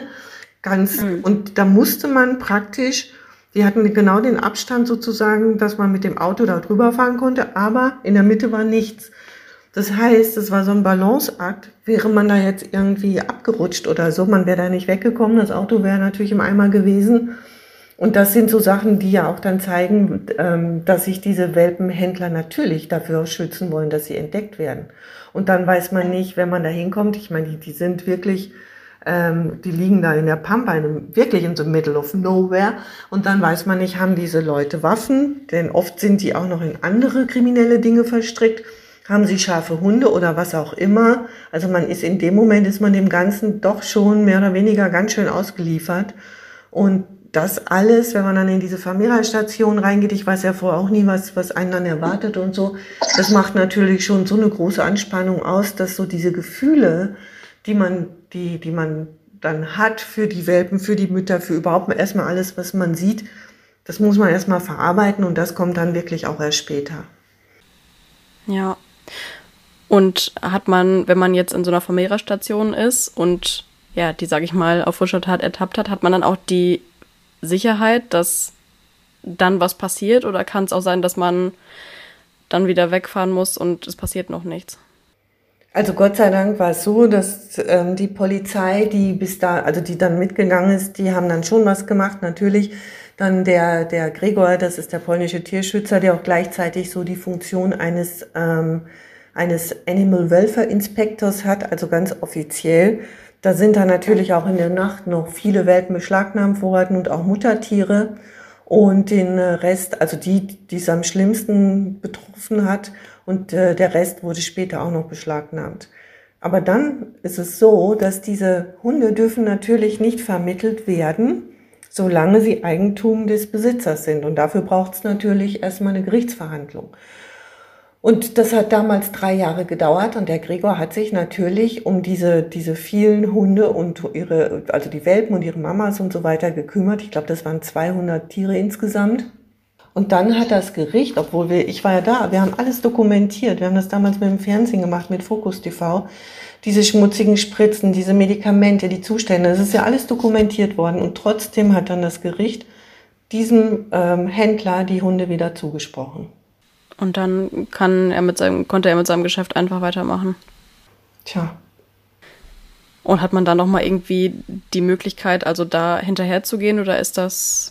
Und da musste man praktisch, die hatten genau den Abstand sozusagen, dass man mit dem Auto da drüber fahren konnte, aber in der Mitte war nichts. Das heißt, es war so ein Balanceakt. Wäre man da jetzt irgendwie abgerutscht oder so, man wäre da nicht weggekommen, das Auto wäre natürlich im Eimer gewesen. Und das sind so Sachen, die ja auch dann zeigen, dass sich diese Welpenhändler natürlich dafür schützen wollen, dass sie entdeckt werden. Und dann weiß man nicht, wenn man da hinkommt, ich meine, die sind wirklich, die liegen da in der Pampa, wirklich in the middle of nowhere. Und dann weiß man nicht, haben diese Leute Waffen, denn oft sind die auch noch in andere kriminelle Dinge verstrickt. Haben sie scharfe Hunde oder was auch immer. Also in dem Moment ist man dem Ganzen doch schon mehr oder weniger ganz schön ausgeliefert. Und das alles, wenn man dann in diese Vermehrerstation reingeht, ich weiß ja vorher auch nie, was einen dann erwartet und so, das macht natürlich schon so eine große Anspannung aus, dass so diese Gefühle, die man dann hat für die Welpen, für die Mütter, für überhaupt erstmal alles, was man sieht, das muss man erstmal verarbeiten und das kommt dann wirklich auch erst später. Ja. Und hat man, wenn man jetzt in so einer Vermehrerstation ist und die, sage ich mal, auf frischer Tat ertappt hat man dann auch die Sicherheit, dass dann was passiert? Oder kann es auch sein, dass man dann wieder wegfahren muss und es passiert noch nichts? Also Gott sei Dank war es so, dass die Polizei, die dann mitgegangen ist, die haben dann schon was gemacht, natürlich. Dann der Gregor, das ist der polnische Tierschützer, der auch gleichzeitig so die Funktion eines Animal Welfare Inspectors hat, also ganz offiziell. Da sind dann natürlich auch in der Nacht noch viele Welpen beschlagnahmt worden und auch Muttertiere. Und den Rest, also die es am schlimmsten betroffen hat, und der Rest wurde später auch noch beschlagnahmt. Aber dann ist es so, dass diese Hunde dürfen natürlich nicht vermittelt werden, solange sie Eigentum des Besitzers sind. Und dafür braucht es natürlich erstmal eine Gerichtsverhandlung. Und das hat damals 3 Jahre gedauert und der Gregor hat sich natürlich um diese vielen Hunde und also die Welpen und ihre Mamas und so weiter gekümmert. Ich glaube, das waren 200 Tiere insgesamt. Und dann hat das Gericht, ich war ja da, wir haben alles dokumentiert. Wir haben das damals mit dem Fernsehen gemacht, mit Focus TV. Diese schmutzigen Spritzen, diese Medikamente, die Zustände, das ist ja alles dokumentiert worden. Und trotzdem hat dann das Gericht diesem Händler die Hunde wieder zugesprochen. Und dann konnte er mit seinem Geschäft einfach weitermachen. Tja. Und hat man da nochmal irgendwie die Möglichkeit, also da hinterher zu gehen, oder ist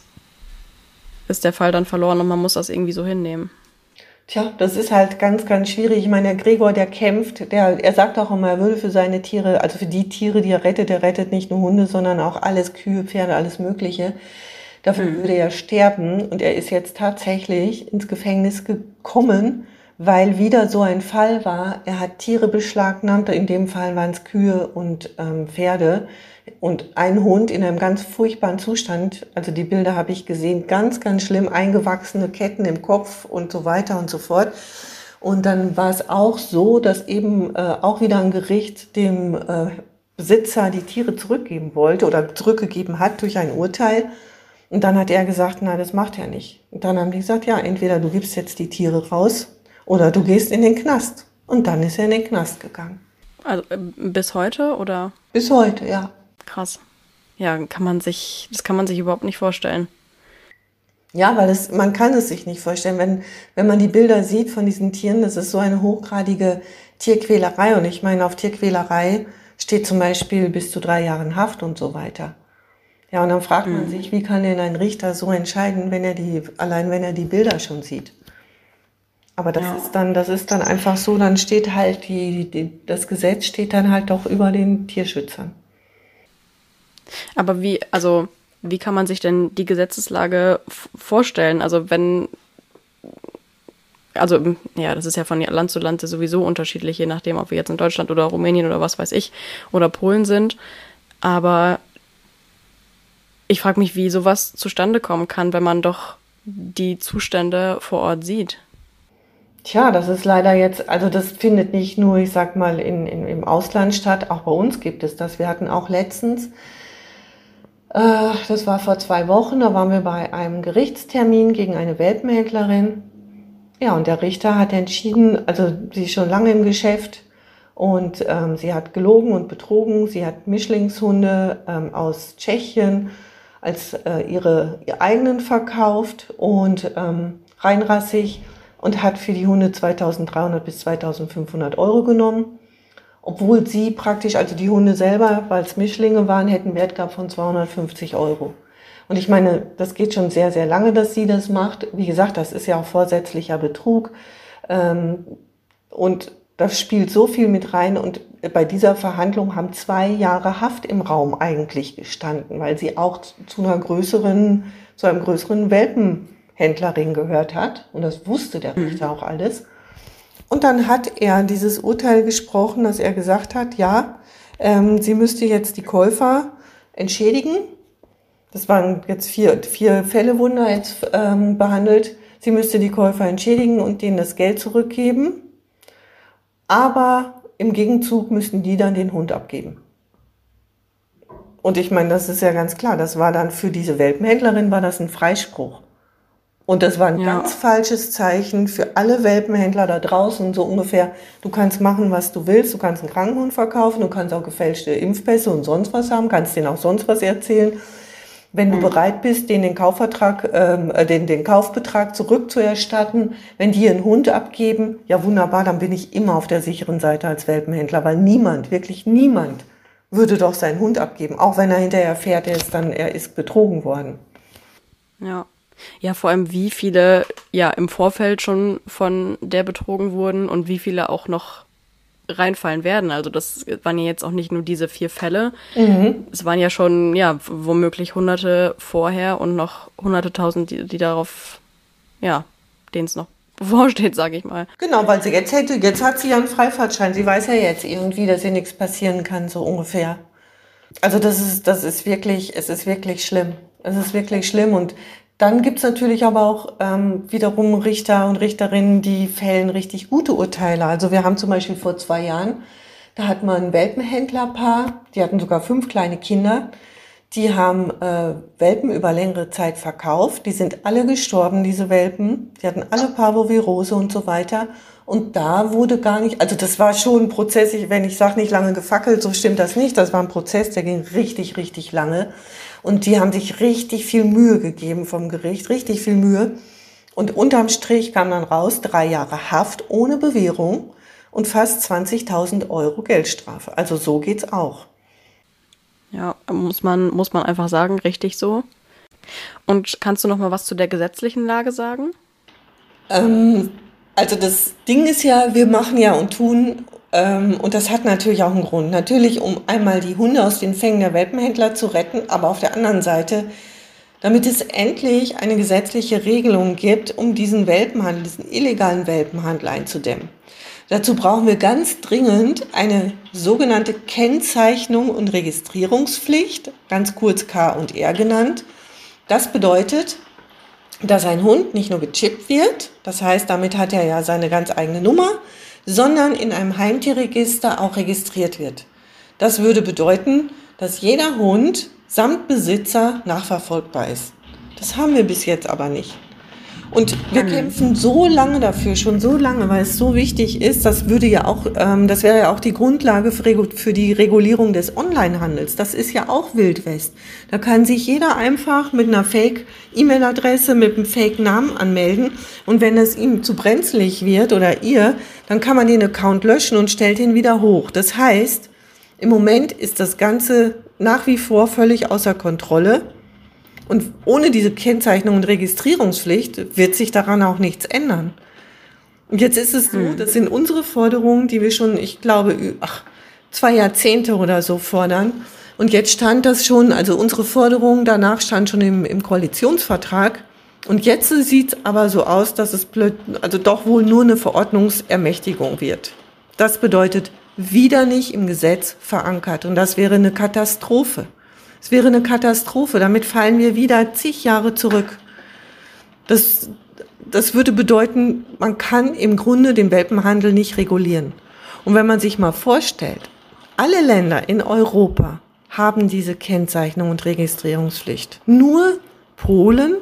der Fall dann verloren und man muss das irgendwie so hinnehmen? Tja, das ist halt ganz, ganz schwierig. Ich meine, der Gregor, der kämpft, er sagt auch immer, er würde für seine Tiere, also für die Tiere, die er rettet nicht nur Hunde, sondern auch alles, Kühe, Pferde, alles Mögliche. Dafür würde er sterben und er ist jetzt tatsächlich ins Gefängnis gekommen, weil wieder so ein Fall war. Er hat Tiere beschlagnahmt, in dem Fall waren es Kühe und Pferde und ein Hund in einem ganz furchtbaren Zustand. Also die Bilder habe ich gesehen, ganz, ganz schlimm, eingewachsene Ketten im Kopf und so weiter und so fort. Und dann war es auch so, dass eben auch wieder ein Gericht dem Besitzer die Tiere zurückgeben wollte oder zurückgegeben hat durch ein Urteil. Und dann hat er gesagt, na, das macht er nicht. Und dann haben die gesagt, ja, entweder du gibst jetzt die Tiere raus oder du gehst in den Knast. Und dann ist er in den Knast gegangen. Also bis heute, oder? Bis heute, ja. Krass. Ja, das kann man sich überhaupt nicht vorstellen. Ja, weil man kann es sich nicht vorstellen. Wenn man die Bilder sieht von diesen Tieren, das ist so eine hochgradige Tierquälerei. Und ich meine, auf Tierquälerei steht zum Beispiel bis zu 3 Jahren Haft und so weiter. Ja, und dann fragt man sich, wie kann denn ein Richter so entscheiden, wenn er die Bilder schon sieht? Aber das ist dann einfach so, dann steht halt das Gesetz steht dann halt doch über den Tierschützern. Aber wie kann man sich denn die Gesetzeslage vorstellen? Das ist ja von Land zu Land sowieso unterschiedlich, je nachdem, ob wir jetzt in Deutschland oder Rumänien oder was weiß ich, oder Polen sind. Aber ich frage mich, wie sowas zustande kommen kann, wenn man doch die Zustände vor Ort sieht. Tja, das ist leider jetzt, also das findet nicht nur, ich sag mal, im Ausland statt, auch bei uns gibt es das. Wir hatten auch letztens, das war vor 2 Wochen, da waren wir bei einem Gerichtstermin gegen eine Welpenhändlerin. Ja, und der Richter hat entschieden, also sie ist schon lange im Geschäft und sie hat gelogen und betrogen. Sie hat Mischlingshunde aus Tschechien als ihre eigenen verkauft und reinrassig und hat für die Hunde 2.300 bis 2.500 Euro genommen, obwohl sie praktisch, also die Hunde selber, weil es Mischlinge waren, hätten einen Wert gehabt von 250 Euro. Und ich meine, das geht schon sehr, sehr lange, dass sie das macht. Wie gesagt, das ist ja auch vorsätzlicher Betrug. Und das spielt so viel mit rein. Und bei dieser Verhandlung haben 2 Jahre Haft im Raum eigentlich gestanden, weil sie auch zu einem größeren Welpenhändlerin gehört hat. Und das wusste der Richter auch alles. Und dann hat er dieses Urteil gesprochen, dass er gesagt hat, ja, sie müsste jetzt die Käufer entschädigen. Das waren jetzt 4 Fälle, wurden da jetzt behandelt. Sie müsste die Käufer entschädigen und denen das Geld zurückgeben. Aber im Gegenzug müssten die dann den Hund abgeben. Und ich meine, das ist ja ganz klar, das war dann für diese Welpenhändlerin war das ein Freispruch. Und das war ein ganz falsches Zeichen für alle Welpenhändler da draußen, so ungefähr, du kannst machen, was du willst, du kannst einen Krankenhund verkaufen, du kannst auch gefälschte Impfpässe und sonst was haben, kannst denen auch sonst was erzählen. Wenn du bereit bist, denen den Kaufbetrag zurückzuerstatten, wenn die einen Hund abgeben, ja wunderbar, dann bin ich immer auf der sicheren Seite als Welpenhändler, weil wirklich niemand würde doch seinen Hund abgeben, auch wenn er hinterher erfährt, er ist betrogen worden. Ja. Ja, vor allem wie viele im Vorfeld schon von der betrogen wurden und wie viele auch noch reinfallen werden. Also das waren ja jetzt auch nicht nur diese 4 Fälle. Es waren ja schon, womöglich Hunderte vorher und noch Hunderte Tausend, die darauf, denen es noch bevorsteht, sage ich mal. Genau, weil jetzt hat sie ja einen Freifahrtschein. Sie weiß ja jetzt irgendwie, dass ihr nichts passieren kann, so ungefähr. Also es ist wirklich schlimm. Es ist wirklich schlimm und Dann gibt's natürlich aber auch wiederum Richter und Richterinnen, die fällen richtig gute Urteile. Also wir haben zum Beispiel vor 2 Jahren, da hat man ein Welpenhändlerpaar, die hatten sogar 5 kleine Kinder, die haben Welpen über längere Zeit verkauft. Die sind alle gestorben, diese Welpen. Die hatten alle Parvovirose und so weiter. Und da wurde gar nicht, also das war schon ein Prozess, wenn ich sage nicht lange gefackelt, so stimmt das nicht. Das war ein Prozess, der ging richtig, richtig lange. Und die haben sich richtig viel Mühe gegeben vom Gericht, richtig viel Mühe. Und unterm Strich kam dann raus, 3 Jahre Haft ohne Bewährung und fast 20.000 Euro Geldstrafe. Also so geht's auch. Ja, muss man einfach sagen, richtig so. Und kannst du noch mal was zu der gesetzlichen Lage sagen? Also das Ding ist ja, wir machen ja und tun, und das hat natürlich auch einen Grund. Natürlich, um einmal die Hunde aus den Fängen der Welpenhändler zu retten, aber auf der anderen Seite, damit es endlich eine gesetzliche Regelung gibt, um diesen Welpenhandel, diesen illegalen Welpenhandel einzudämmen. Dazu brauchen wir ganz dringend eine sogenannte Kennzeichnung und Registrierungspflicht, ganz kurz K und R genannt. Das bedeutet, dass ein Hund nicht nur gechippt wird, das heißt, damit hat er ja seine ganz eigene Nummer, sondern in einem Heimtierregister auch registriert wird. Das würde bedeuten, dass jeder Hund samt Besitzer nachverfolgbar ist. Das haben wir bis jetzt aber nicht. Und wir kämpfen so lange dafür, schon so lange, weil es so wichtig ist. Das wäre ja auch die Grundlage für die Regulierung des Onlinehandels. Das ist ja auch Wild West. Da kann sich jeder einfach mit einer Fake-E-Mail-Adresse, mit einem Fake-Namen anmelden. Und wenn es ihm zu brenzlig wird oder ihr, dann kann man den Account löschen und stellt ihn wieder hoch. Das heißt, im Moment ist das Ganze nach wie vor völlig außer Kontrolle. Und ohne diese Kennzeichnung und Registrierungspflicht wird sich daran auch nichts ändern. Und jetzt ist es so, das sind unsere Forderungen, die wir schon, ich glaube, 2 Jahrzehnte oder so fordern. Und jetzt stand das schon, also unsere Forderung danach stand schon im Koalitionsvertrag. Und jetzt sieht es aber so aus, dass es doch wohl nur eine Verordnungsermächtigung wird. Das bedeutet wieder nicht im Gesetz verankert. Und das wäre eine Katastrophe. Es wäre eine Katastrophe, damit fallen wir wieder zig Jahre zurück. Das würde bedeuten, man kann im Grunde den Welpenhandel nicht regulieren. Und wenn man sich mal vorstellt, alle Länder in Europa haben diese Kennzeichnung und Registrierungspflicht. Nur Polen,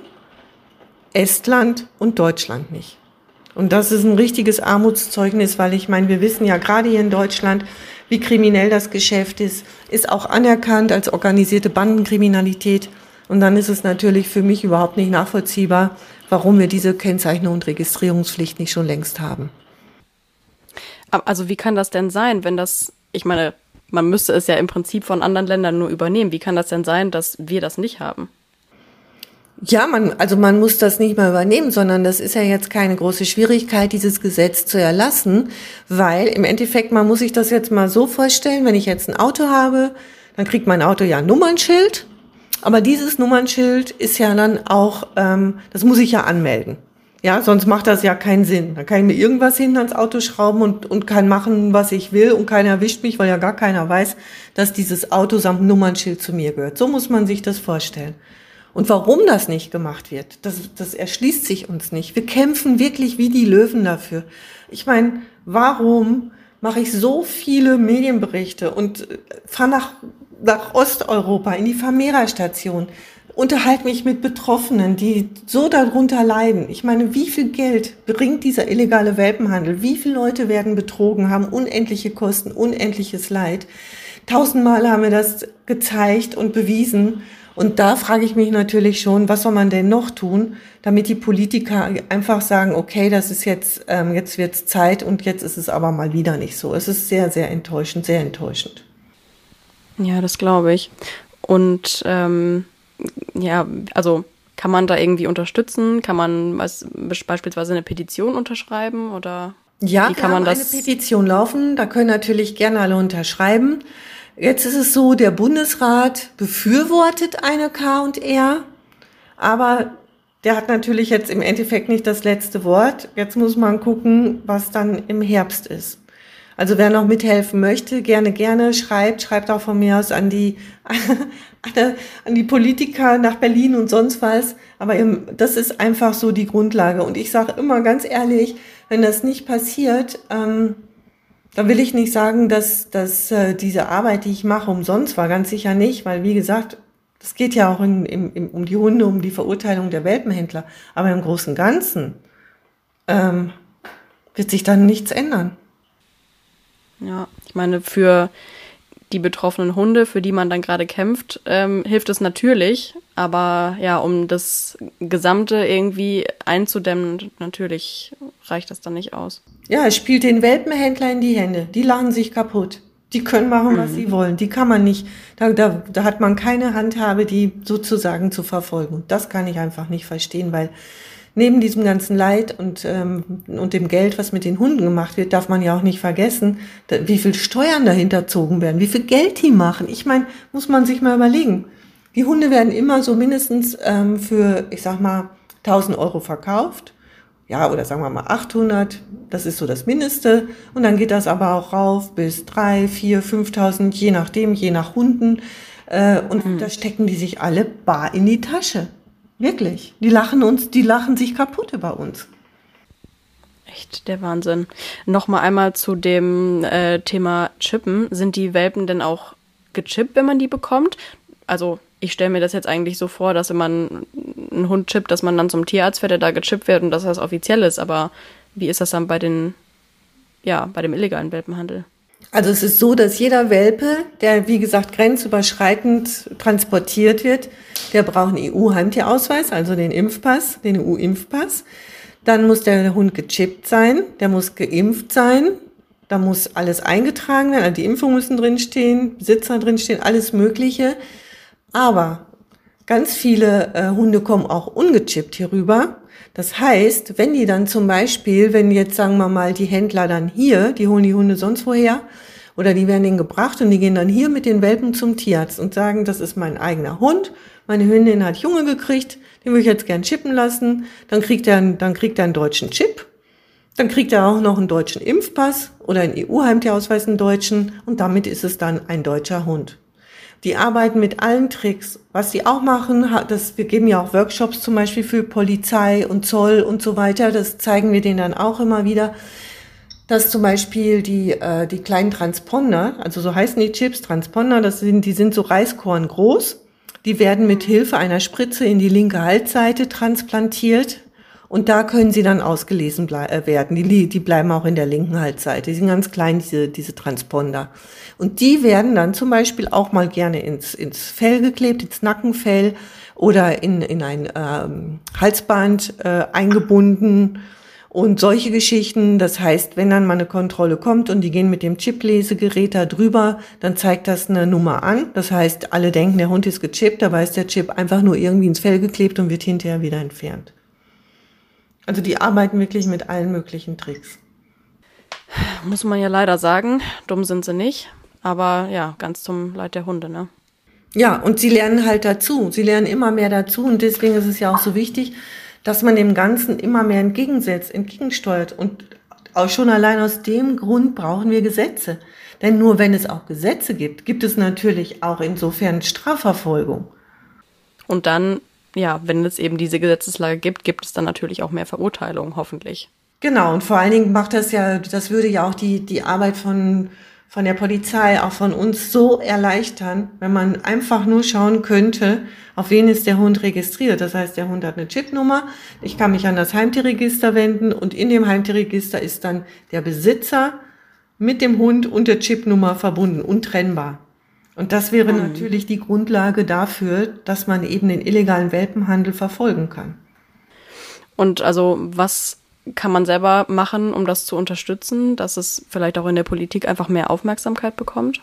Estland und Deutschland nicht. Und das ist ein richtiges Armutszeugnis, weil ich meine, wir wissen ja gerade hier in Deutschland, wie kriminell das Geschäft ist auch anerkannt als organisierte Bandenkriminalität. Und dann ist es natürlich für mich überhaupt nicht nachvollziehbar, warum wir diese Kennzeichnung und Registrierungspflicht nicht schon längst haben. Also wie kann das denn sein, ich meine, man müsste es ja im Prinzip von anderen Ländern nur übernehmen. Wie kann das denn sein, dass wir das nicht haben? Ja, man muss das nicht mal übernehmen, sondern das ist ja jetzt keine große Schwierigkeit, dieses Gesetz zu erlassen, weil im Endeffekt, man muss sich das jetzt mal so vorstellen, wenn ich jetzt ein Auto habe, dann kriegt mein Auto ja ein Nummernschild, aber dieses Nummernschild ist ja dann auch, das muss ich ja anmelden. Ja, sonst macht das ja keinen Sinn. Dann kann ich mir irgendwas hinten ans Auto schrauben und kann machen, was ich will und keiner erwischt mich, weil ja gar keiner weiß, dass dieses Auto samt Nummernschild zu mir gehört. So muss man sich das vorstellen. Und warum das nicht gemacht wird, das erschließt sich uns nicht. Wir kämpfen wirklich wie die Löwen dafür. Ich meine, warum mache ich so viele Medienberichte und fahre nach Osteuropa in die Vermehrerstation, unterhalte mich mit Betroffenen, die so darunter leiden. Ich meine, wie viel Geld bringt dieser illegale Welpenhandel? Wie viele Leute werden betrogen, haben unendliche Kosten, unendliches Leid? 1000-mal haben wir das gezeigt und bewiesen. Und da frage ich mich natürlich schon, was soll man denn noch tun, damit die Politiker einfach sagen, okay, das ist jetzt wird's Zeit und jetzt ist es aber mal wieder nicht so. Es ist sehr, sehr enttäuschend, sehr enttäuschend. Ja, das glaube ich. Und also kann man da irgendwie unterstützen? Kann man beispielsweise eine Petition unterschreiben oder ja, wie kann man das? Ja, eine Petition laufen, da können natürlich gerne alle unterschreiben. Jetzt ist es so, der Bundesrat befürwortet eine K&R, aber der hat natürlich jetzt im Endeffekt nicht das letzte Wort. Jetzt muss man gucken, was dann im Herbst ist. Also wer noch mithelfen möchte, gerne, schreibt auch von mir aus an die Politiker nach Berlin und sonst was. Aber das ist einfach so die Grundlage. Und ich sage immer ganz ehrlich, wenn das nicht passiert, dann will ich nicht sagen, dass diese Arbeit, die ich mache, umsonst war. Ganz sicher nicht, weil wie gesagt, es geht ja auch um die Hunde, um die Verurteilung der Welpenhändler. Aber im Großen und Ganzen wird sich dann nichts ändern. Ja, ich meine, für die betroffenen Hunde, für die man dann gerade kämpft, hilft es natürlich. Aber ja, um das Gesamte irgendwie einzudämmen, natürlich reicht das dann nicht aus. Ja, es spielt den Welpenhändler in die Hände. Die lachen sich kaputt. Die können machen, was sie wollen. Die kann man nicht, da hat man keine Handhabe, die sozusagen zu verfolgen. Und das kann ich einfach nicht verstehen, weil neben diesem ganzen Leid und dem Geld, was mit den Hunden gemacht wird, darf man ja auch nicht vergessen, wie viel Steuern dahinter gezogen werden, wie viel Geld die machen. Ich meine, muss man sich mal überlegen. Die Hunde werden immer so mindestens für, ich sag mal, 1.000 Euro verkauft. Ja, oder sagen wir mal 800, das ist so das Mindeste. Und dann geht das aber auch rauf bis 3.000, 4.000, 5.000, je nachdem, je nach Hunden. Und da stecken die sich alle bar in die Tasche. Wirklich. Die lachen sich kaputt über uns. Echt der Wahnsinn. Nochmal einmal zu dem Thema Chippen. Sind die Welpen denn auch gechippt, wenn man die bekommt? Also ich stelle mir das jetzt eigentlich so vor, dass wenn man einen Hund chippt, dass man dann zum Tierarzt fährt, der da gechippt wird und dass das offiziell ist. Aber wie ist das dann bei dem illegalen Welpenhandel? Also es ist so, dass jeder Welpe, der wie gesagt grenzüberschreitend transportiert wird, der braucht einen EU-Heimtierausweis, also den Impfpass, den EU-Impfpass. Dann muss der Hund gechippt sein, der muss geimpft sein, da muss alles eingetragen werden, also die Impfungen müssen drinstehen, Besitzer drinstehen, alles Mögliche. Aber ganz viele Hunde kommen auch ungechippt hier rüber. Das heißt, wenn die dann zum Beispiel, wenn jetzt sagen wir mal die Händler dann hier, die holen die Hunde sonst woher oder die werden denen gebracht und die gehen dann hier mit den Welpen zum Tierarzt und sagen, das ist mein eigener Hund, meine Hündin hat Junge gekriegt, den würde ich jetzt gern chippen lassen, dann kriegt er einen deutschen Chip, dann kriegt er auch noch einen deutschen Impfpass oder einen EU-Heimtierausweis, einen deutschen und damit ist es dann ein deutscher Hund. Die arbeiten mit allen Tricks. Was die auch machen, wir geben ja auch Workshops zum Beispiel für Polizei und Zoll und so weiter. Das zeigen wir denen dann auch immer wieder, dass zum Beispiel die kleinen Transponder, also so heißen die Chips, Transponder, die sind so Reiskorn groß. Die werden mit Hilfe einer Spritze in die linke Halsseite transplantiert. Und da können sie dann ausgelesen werden. Die bleiben auch in der linken Halsseite. Die sind ganz klein, diese Transponder. Und die werden dann zum Beispiel auch mal gerne ins Fell geklebt, ins Nackenfell oder in ein Halsband eingebunden und solche Geschichten. Das heißt, wenn dann mal eine Kontrolle kommt und die gehen mit dem Chip-Lesegerät da drüber, dann zeigt das eine Nummer an. Das heißt, alle denken, der Hund ist gechippt, dabei ist der Chip einfach nur irgendwie ins Fell geklebt und wird hinterher wieder entfernt. Also die arbeiten wirklich mit allen möglichen Tricks. Muss man ja leider sagen, dumm sind sie nicht, aber ja, ganz zum Leid der Hunde, ne? Ja, und sie lernen halt dazu, sie lernen immer mehr dazu und deswegen ist es ja auch so wichtig, dass man dem Ganzen immer mehr entgegensteuert und auch schon allein aus dem Grund brauchen wir Gesetze. Denn nur wenn es auch Gesetze gibt, gibt es natürlich auch insofern Strafverfolgung. Und dann, ja, wenn es eben diese Gesetzeslage gibt, gibt es dann natürlich auch mehr Verurteilungen, hoffentlich. Genau, und vor allen Dingen das würde ja auch die Arbeit von der Polizei, auch von uns so erleichtern, wenn man einfach nur schauen könnte, auf wen ist der Hund registriert. Das heißt, der Hund hat eine Chipnummer, ich kann mich an das Heimtierregister wenden und in dem Heimtierregister ist dann der Besitzer mit dem Hund und der Chipnummer verbunden, untrennbar. Und das wäre natürlich die Grundlage dafür, dass man eben den illegalen Welpenhandel verfolgen kann. Und also was kann man selber machen, um das zu unterstützen, dass es vielleicht auch in der Politik einfach mehr Aufmerksamkeit bekommt?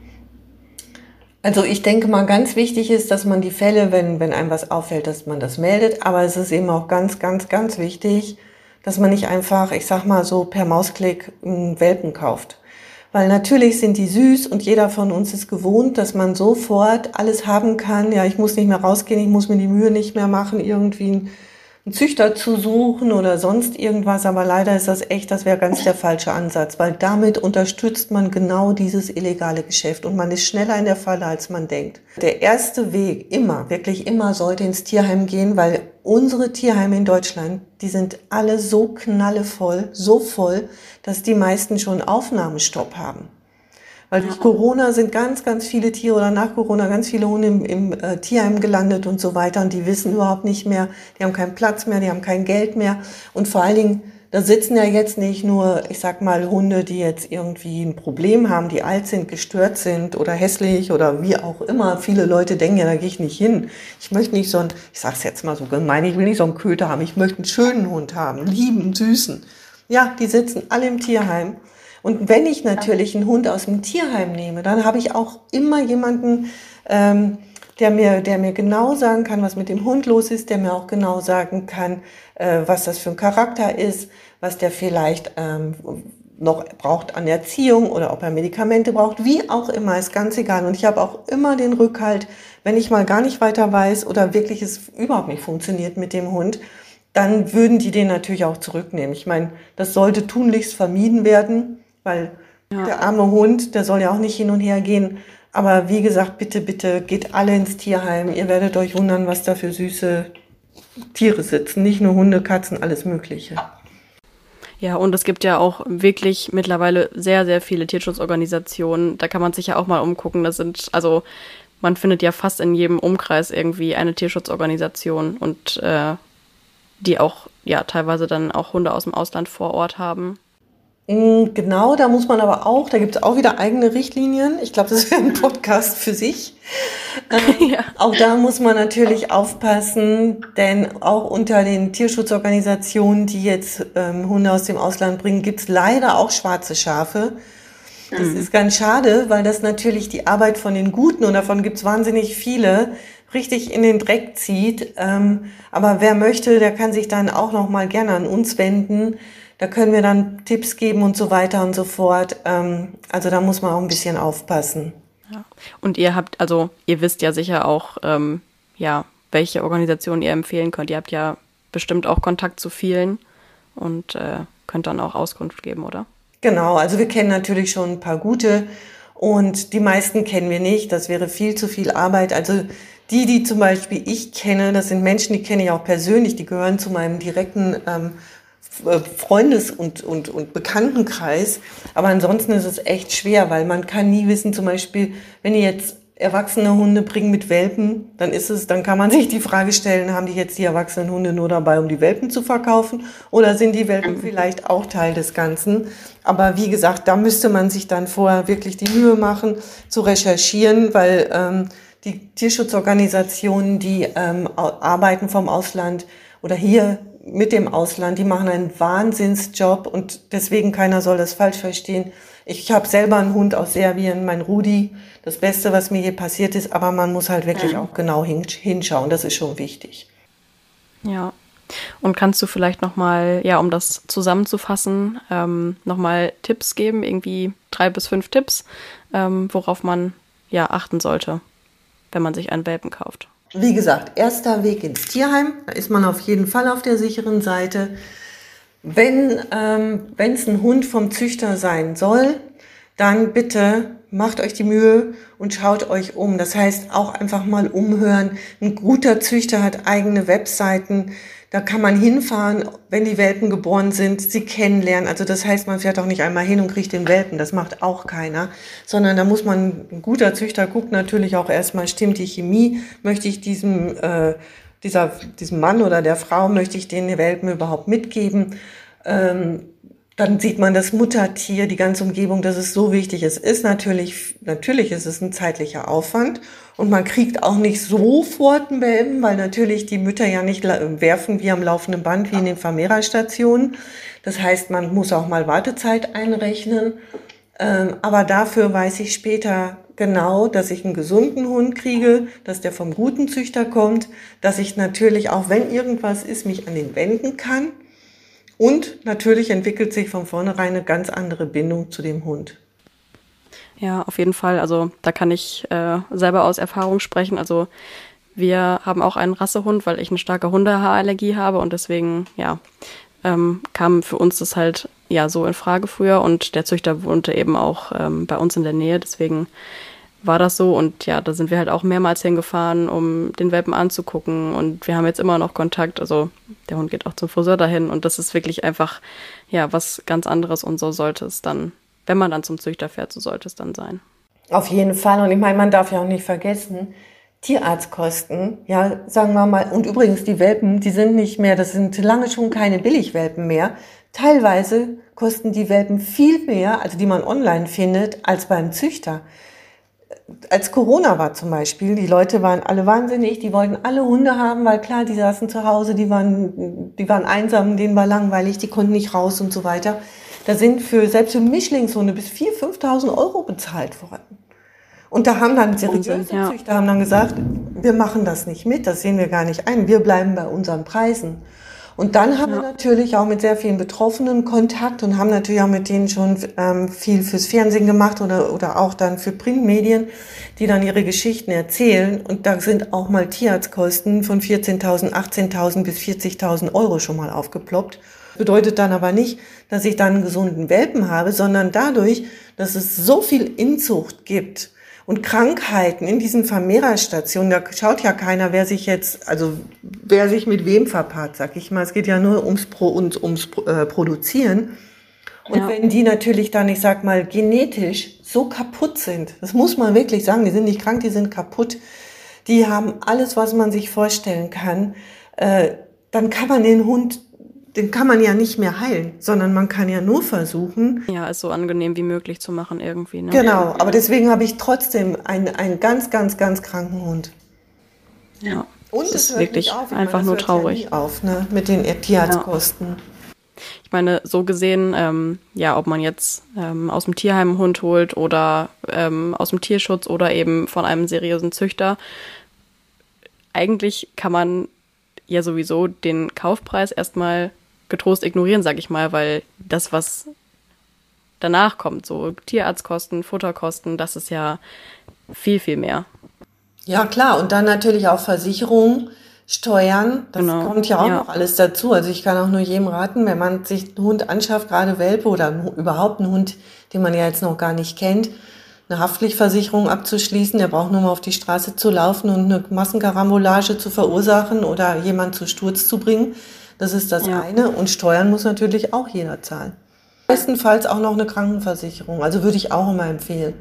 Also ich denke mal, ganz wichtig ist, dass man die Fälle, wenn einem was auffällt, dass man das meldet. Aber es ist eben auch ganz, ganz, ganz wichtig, dass man nicht einfach, ich sag mal so, per Mausklick einen Welpen kauft. Weil natürlich sind die süß und jeder von uns ist gewohnt, dass man sofort alles haben kann. Ja, ich muss nicht mehr rausgehen, ich muss mir die Mühe nicht mehr machen, irgendwie einen Züchter zu suchen oder sonst irgendwas, aber leider ist das wäre ganz der falsche Ansatz, weil damit unterstützt man genau dieses illegale Geschäft und man ist schneller in der Falle, als man denkt. Der erste Weg immer, wirklich immer sollte ins Tierheim gehen, weil unsere Tierheime in Deutschland, die sind alle so knallevoll, so voll, dass die meisten schon Aufnahmestopp haben. Weil durch Corona sind ganz, ganz viele Tiere oder nach Corona ganz viele Hunde im Tierheim gelandet und so weiter. Und die wissen überhaupt nicht mehr, die haben keinen Platz mehr, die haben kein Geld mehr. Und vor allen Dingen, da sitzen ja jetzt nicht nur, ich sag mal, Hunde, die jetzt irgendwie ein Problem haben, die alt sind, gestört sind oder hässlich oder wie auch immer. Viele Leute denken ja, da gehe ich nicht hin. Ich möchte nicht so einen, ich sag's jetzt mal so gemein, ich will nicht so einen Köter haben. Ich möchte einen schönen Hund haben, lieben, süßen. Ja, die sitzen alle im Tierheim. Und wenn ich natürlich einen Hund aus dem Tierheim nehme, dann habe ich auch immer jemanden, der mir genau sagen kann, was mit dem Hund los ist, der mir auch genau sagen kann, was das für ein Charakter ist, was der vielleicht noch braucht an Erziehung oder ob er Medikamente braucht, wie auch immer, ist ganz egal. Und ich habe auch immer den Rückhalt, wenn ich mal gar nicht weiter weiß oder wirklich es überhaupt nicht funktioniert mit dem Hund, dann würden die den natürlich auch zurücknehmen. Ich meine, das sollte tunlichst vermieden werden, weil der arme Hund, der soll ja auch nicht hin und her gehen. Aber wie gesagt, bitte, bitte geht alle ins Tierheim. Ihr werdet euch wundern, was da für süße Tiere sitzen. Nicht nur Hunde, Katzen, alles Mögliche. Ja, und es gibt ja auch wirklich mittlerweile sehr, sehr viele Tierschutzorganisationen. Da kann man sich ja auch mal umgucken. Man findet ja fast in jedem Umkreis irgendwie eine Tierschutzorganisation und die auch ja teilweise dann auch Hunde aus dem Ausland vor Ort haben. Genau, da muss man aber auch, da gibt es auch wieder eigene Richtlinien. Ich glaube, das wäre ein Podcast für sich. Ja. Auch da muss man natürlich aufpassen, denn auch unter den Tierschutzorganisationen, die jetzt Hunde aus dem Ausland bringen, gibt es leider auch schwarze Schafe. Das ist ganz schade, weil das natürlich die Arbeit von den Guten, und davon gibt es wahnsinnig viele, richtig in den Dreck zieht. Aber wer möchte, der kann sich dann auch noch mal gerne an uns wenden. Da können wir dann Tipps geben und so weiter und so fort. Also da muss man auch ein bisschen aufpassen. Ja. Und ihr wisst ja sicher auch, welche Organisationen ihr empfehlen könnt. Ihr habt ja bestimmt auch Kontakt zu vielen und könnt dann auch Auskunft geben, oder? Genau, also wir kennen natürlich schon ein paar gute und die meisten kennen wir nicht. Das wäre viel zu viel Arbeit. Also die zum Beispiel ich kenne, das sind Menschen, die kenne ich auch persönlich, die gehören zu meinem direkten Freundes- und Bekanntenkreis. Aber ansonsten ist es echt schwer, weil man kann nie wissen, zum Beispiel, wenn die jetzt erwachsene Hunde bringen mit Welpen, dann kann man sich die Frage stellen, haben die jetzt die erwachsenen Hunde nur dabei, um die Welpen zu verkaufen, oder sind die Welpen vielleicht auch Teil des Ganzen? Aber wie gesagt, da müsste man sich dann vorher wirklich die Mühe machen, zu recherchieren, weil die Tierschutzorganisationen, die arbeiten vom Ausland oder hier mit dem Ausland, die machen einen Wahnsinnsjob und deswegen keiner soll das falsch verstehen. Ich habe selber einen Hund aus Serbien, mein Rudi, das Beste, was mir hier passiert ist, aber man muss halt wirklich auch genau hinschauen, das ist schon wichtig. Ja, und kannst du vielleicht nochmal, um das zusammenzufassen, nochmal Tipps geben, irgendwie 3 bis 5 Tipps, worauf man achten sollte, wenn man sich einen Welpen kauft? Wie gesagt, erster Weg ins Tierheim, da ist man auf jeden Fall auf der sicheren Seite. Wenn es ein Hund vom Züchter sein soll, dann bitte macht euch die Mühe und schaut euch um. Das heißt, auch einfach mal umhören. Ein guter Züchter hat eigene Webseiten. Da kann man hinfahren, wenn die Welpen geboren sind, sie kennenlernen. Also das heißt, man fährt auch nicht einmal hin und kriegt den Welpen. Das macht auch keiner. Sondern da muss man, ein guter Züchter guckt natürlich auch erstmal, stimmt die Chemie? Möchte ich diesem Mann oder der Frau, möchte ich den Welpen überhaupt mitgeben? Dann sieht man das Muttertier, die ganze Umgebung, das ist so wichtig. Es ist natürlich ist es ein zeitlicher Aufwand und man kriegt auch nicht sofort einen Welpen, weil natürlich die Mütter ja nicht werfen wie am laufenden Band, wie in den Vermehrerstationen. Das heißt, man muss auch mal Wartezeit einrechnen. Aber dafür weiß ich später genau, dass ich einen gesunden Hund kriege, dass der vom guten Züchter kommt, dass ich natürlich auch, wenn irgendwas ist, mich an den wenden kann. Und natürlich entwickelt sich von vornherein eine ganz andere Bindung zu dem Hund. Ja, auf jeden Fall. Also da kann ich selber aus Erfahrung sprechen. Also Wir haben auch einen Rassehund, weil ich eine starke Hundehaarallergie habe und deswegen, kam für uns das halt so in Frage früher und der Züchter wohnte eben auch bei uns in der Nähe, deswegen war das so und da sind wir halt auch mehrmals hingefahren, um den Welpen anzugucken und wir haben jetzt immer noch Kontakt, also der Hund geht auch zum Friseur dahin und das ist wirklich einfach, was ganz anderes und so sollte es dann, wenn man dann zum Züchter fährt, so sollte es dann sein. Auf jeden Fall und ich meine, man darf ja auch nicht vergessen, Tierarztkosten, sagen wir mal, und übrigens die Welpen, die sind nicht mehr, das sind lange schon keine Billigwelpen mehr. Teilweise kosten die Welpen viel mehr, also die man online findet, als beim Züchter. Als Corona war zum Beispiel, die Leute waren alle wahnsinnig, die wollten alle Hunde haben, weil klar, die saßen zu Hause, die waren einsam, denen war langweilig, die konnten nicht raus und so weiter. Da sind selbst für Mischlingshunde bis 4.000, 5.000 Euro bezahlt worden. Und da haben dann seriöse Züchter haben dann gesagt, wir machen das nicht mit, das sehen wir gar nicht ein, wir bleiben bei unseren Preisen. Und dann haben wir natürlich auch mit sehr vielen Betroffenen Kontakt und haben natürlich auch mit denen schon viel fürs Fernsehen gemacht oder auch dann für Printmedien, die dann ihre Geschichten erzählen. Und da sind auch mal Tierarztkosten von 14.000, 18.000 bis 40.000 Euro schon mal aufgeploppt. Bedeutet dann aber nicht, dass ich dann einen gesunden Welpen habe, sondern dadurch, dass es so viel Inzucht gibt und Krankheiten in diesen Vermehrerstationen, da schaut ja keiner, wer sich mit wem verpaart, sag ich mal. Es geht ja nur ums Produzieren. Und wenn die natürlich dann, ich sag mal, genetisch so kaputt sind, das muss man wirklich sagen, die sind nicht krank, die sind kaputt, die haben alles, was man sich vorstellen kann, dann kann man den kann man ja nicht mehr heilen, sondern man kann ja nur versuchen. Ja, es so angenehm wie möglich zu machen irgendwie. Ne? Genau, aber deswegen habe ich trotzdem einen ganz, ganz, ganz kranken Hund. Ja, und es ist wirklich einfach nur traurig. Ja nie auf, ne? Mit den Tierarztkosten. Ja. Ich meine, so gesehen, ob man jetzt aus dem Tierheim einen Hund holt oder aus dem Tierschutz oder eben von einem seriösen Züchter, eigentlich kann man ja sowieso den Kaufpreis erstmal getrost ignorieren, sag ich mal, weil das, was danach kommt, so Tierarztkosten, Futterkosten, das ist ja viel, viel mehr. Ja, klar. Und dann natürlich auch Versicherung, Steuern, das kommt ja auch noch alles dazu. Also ich kann auch nur jedem raten, wenn man sich einen Hund anschafft, gerade Welpe oder überhaupt einen Hund, den man ja jetzt noch gar nicht kennt, eine Haftpflichtversicherung abzuschließen. Der braucht nur mal auf die Straße zu laufen und eine Massenkarambolage zu verursachen oder jemanden zu Sturz zu bringen. Das ist das eine. Und Steuern muss natürlich auch jeder zahlen. Bestenfalls auch noch eine Krankenversicherung. Also würde ich auch immer empfehlen.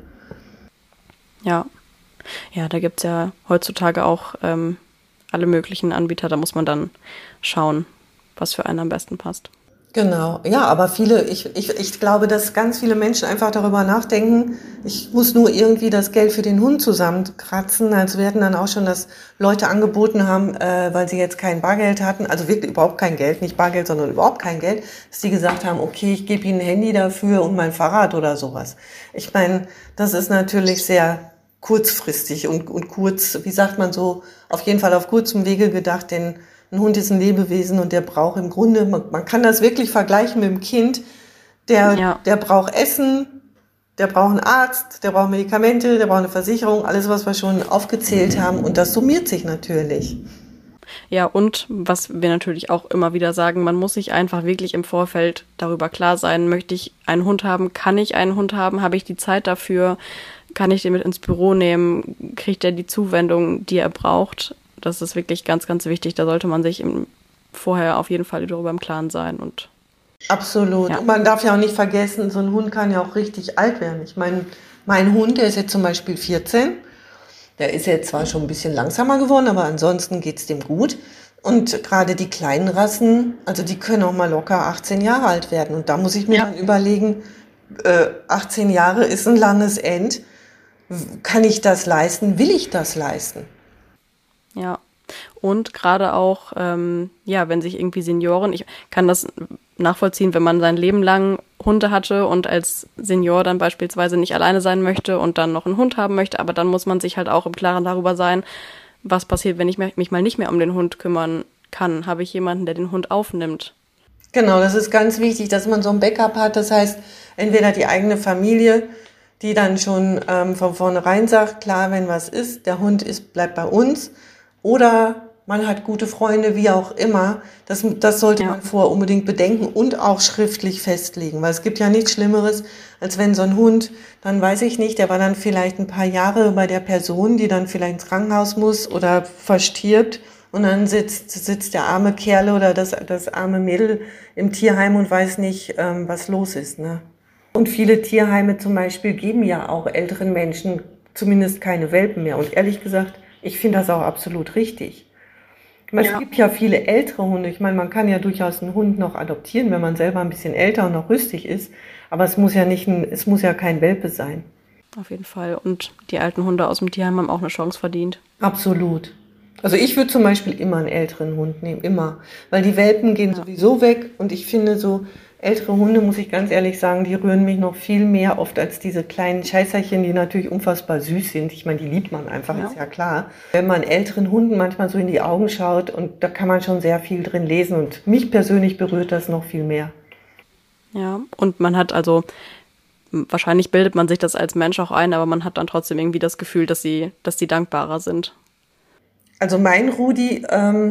Ja, da gibt's ja heutzutage auch alle möglichen Anbieter. Da muss man dann schauen, was für einen am besten passt. Genau, ja, aber ich glaube, dass ganz viele Menschen einfach darüber nachdenken, ich muss nur irgendwie das Geld für den Hund zusammenkratzen. Also wir hatten dann auch schon, dass Leute angeboten haben, weil sie jetzt kein Bargeld hatten, also wirklich überhaupt kein Geld, nicht Bargeld, sondern überhaupt kein Geld, dass die gesagt haben, okay, ich gebe Ihnen ein Handy dafür und mein Fahrrad oder sowas. Ich meine, das ist natürlich sehr kurzfristig und kurz, wie sagt man so, auf jeden Fall auf kurzem Wege gedacht, denn ein Hund ist ein Lebewesen und der braucht im Grunde, man kann das wirklich vergleichen mit dem Kind, der braucht Essen, der braucht einen Arzt, der braucht Medikamente, der braucht eine Versicherung, alles, was wir schon aufgezählt haben und das summiert sich natürlich. Ja, und was wir natürlich auch immer wieder sagen, man muss sich einfach wirklich im Vorfeld darüber klar sein, möchte ich einen Hund haben, kann ich einen Hund haben, habe ich die Zeit dafür, kann ich den mit ins Büro nehmen, kriegt er die Zuwendung, die er braucht. Das ist wirklich ganz, ganz wichtig. Da sollte man sich vorher auf jeden Fall darüber im Klaren sein. Und absolut. Ja. Und man darf ja auch nicht vergessen, so ein Hund kann ja auch richtig alt werden. Ich meine, mein Hund, der ist jetzt zum Beispiel 14. Der ist jetzt zwar schon ein bisschen langsamer geworden, aber ansonsten geht's dem gut. Und gerade die kleinen Rassen, also die können auch mal locker 18 Jahre alt werden. Und da muss ich mir dann überlegen, 18 Jahre ist ein langes End. Kann ich das leisten? Will ich das leisten? Ja, und gerade auch, wenn sich irgendwie Senioren, ich kann das nachvollziehen, wenn man sein Leben lang Hunde hatte und als Senior dann beispielsweise nicht alleine sein möchte und dann noch einen Hund haben möchte, aber dann muss man sich halt auch im Klaren darüber sein, was passiert, wenn ich mich mal nicht mehr um den Hund kümmern kann. Habe ich jemanden, der den Hund aufnimmt? Genau, das ist ganz wichtig, dass man so ein Backup hat. Das heißt, entweder die eigene Familie, die dann schon von vornherein sagt, klar, wenn was ist, der Hund bleibt bei uns. oder man hat gute Freunde, wie auch immer. Das sollte Ja. man vorher unbedingt bedenken und auch schriftlich festlegen, weil es gibt ja nichts Schlimmeres, als wenn so ein Hund, dann weiß ich nicht, der war dann vielleicht ein paar Jahre bei der Person, die dann vielleicht ins Krankenhaus muss oder verstirbt und dann sitzt der arme Kerl oder das arme Mädel im Tierheim und weiß nicht, was los ist, ne? Und viele Tierheime zum Beispiel geben ja auch älteren Menschen zumindest keine Welpen mehr. Und ehrlich gesagt, ich finde das auch absolut richtig. Ich meine, es gibt ja viele ältere Hunde. Ich meine, man kann ja durchaus einen Hund noch adoptieren, wenn man selber ein bisschen älter und noch rüstig ist. Aber es muss ja kein Welpe sein. Auf jeden Fall. Und die alten Hunde aus dem Tierheim haben auch eine Chance verdient. Absolut. Also ich würde zum Beispiel immer einen älteren Hund nehmen, immer. Weil die Welpen gehen sowieso weg und ich finde so ältere Hunde, muss ich ganz ehrlich sagen, die rühren mich noch viel mehr oft als diese kleinen Scheißerchen, die natürlich unfassbar süß sind. Ich meine, die liebt man einfach, ist ja klar. Wenn man älteren Hunden manchmal so in die Augen schaut und da kann man schon sehr viel drin lesen und mich persönlich berührt das noch viel mehr. Ja, und man hat also, wahrscheinlich bildet man sich das als Mensch auch ein, aber man hat dann trotzdem irgendwie das Gefühl, dass die dankbarer sind. Also mein Rudi,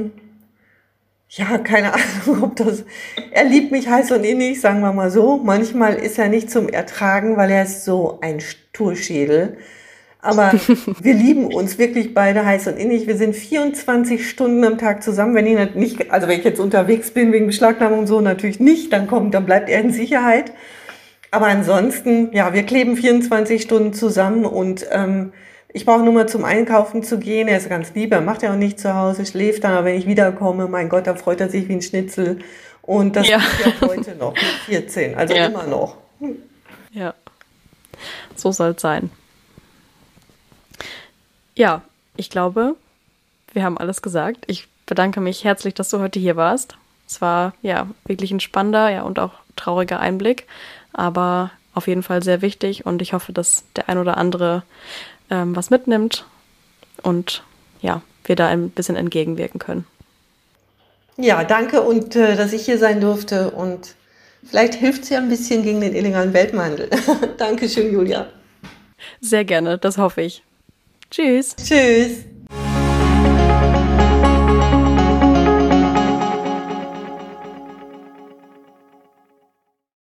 ja, keine Ahnung, er liebt mich heiß und innig, sagen wir mal so. Manchmal ist er nicht zum Ertragen, weil er ist so ein Sturschädel. Aber wir lieben uns wirklich beide heiß und innig. Wir sind 24 Stunden am Tag zusammen. Wenn ich jetzt unterwegs bin wegen Beschlagnahmung und so, natürlich nicht, dann bleibt er in Sicherheit. Aber ansonsten, ja, wir kleben 24 Stunden zusammen und ich brauche nur mal zum Einkaufen zu gehen. Er ist ganz lieb, er macht ja auch nicht zu Hause, schläft dann, aber wenn ich wiederkomme, mein Gott, da freut er sich wie ein Schnitzel. Und das ist ja heute noch, mit 14, also immer noch. Ja, so soll es sein. Ja, ich glaube, wir haben alles gesagt. Ich bedanke mich herzlich, dass du heute hier warst. Es war ja wirklich ein spannender, und auch trauriger Einblick, aber auf jeden Fall sehr wichtig und ich hoffe, dass der ein oder andere was mitnimmt und ja, wir da ein bisschen entgegenwirken können. Ja, danke und dass ich hier sein durfte und vielleicht hilft es ja ein bisschen gegen den illegalen Welpenhandel. Dankeschön, Julia. Sehr gerne, das hoffe ich. Tschüss. Tschüss.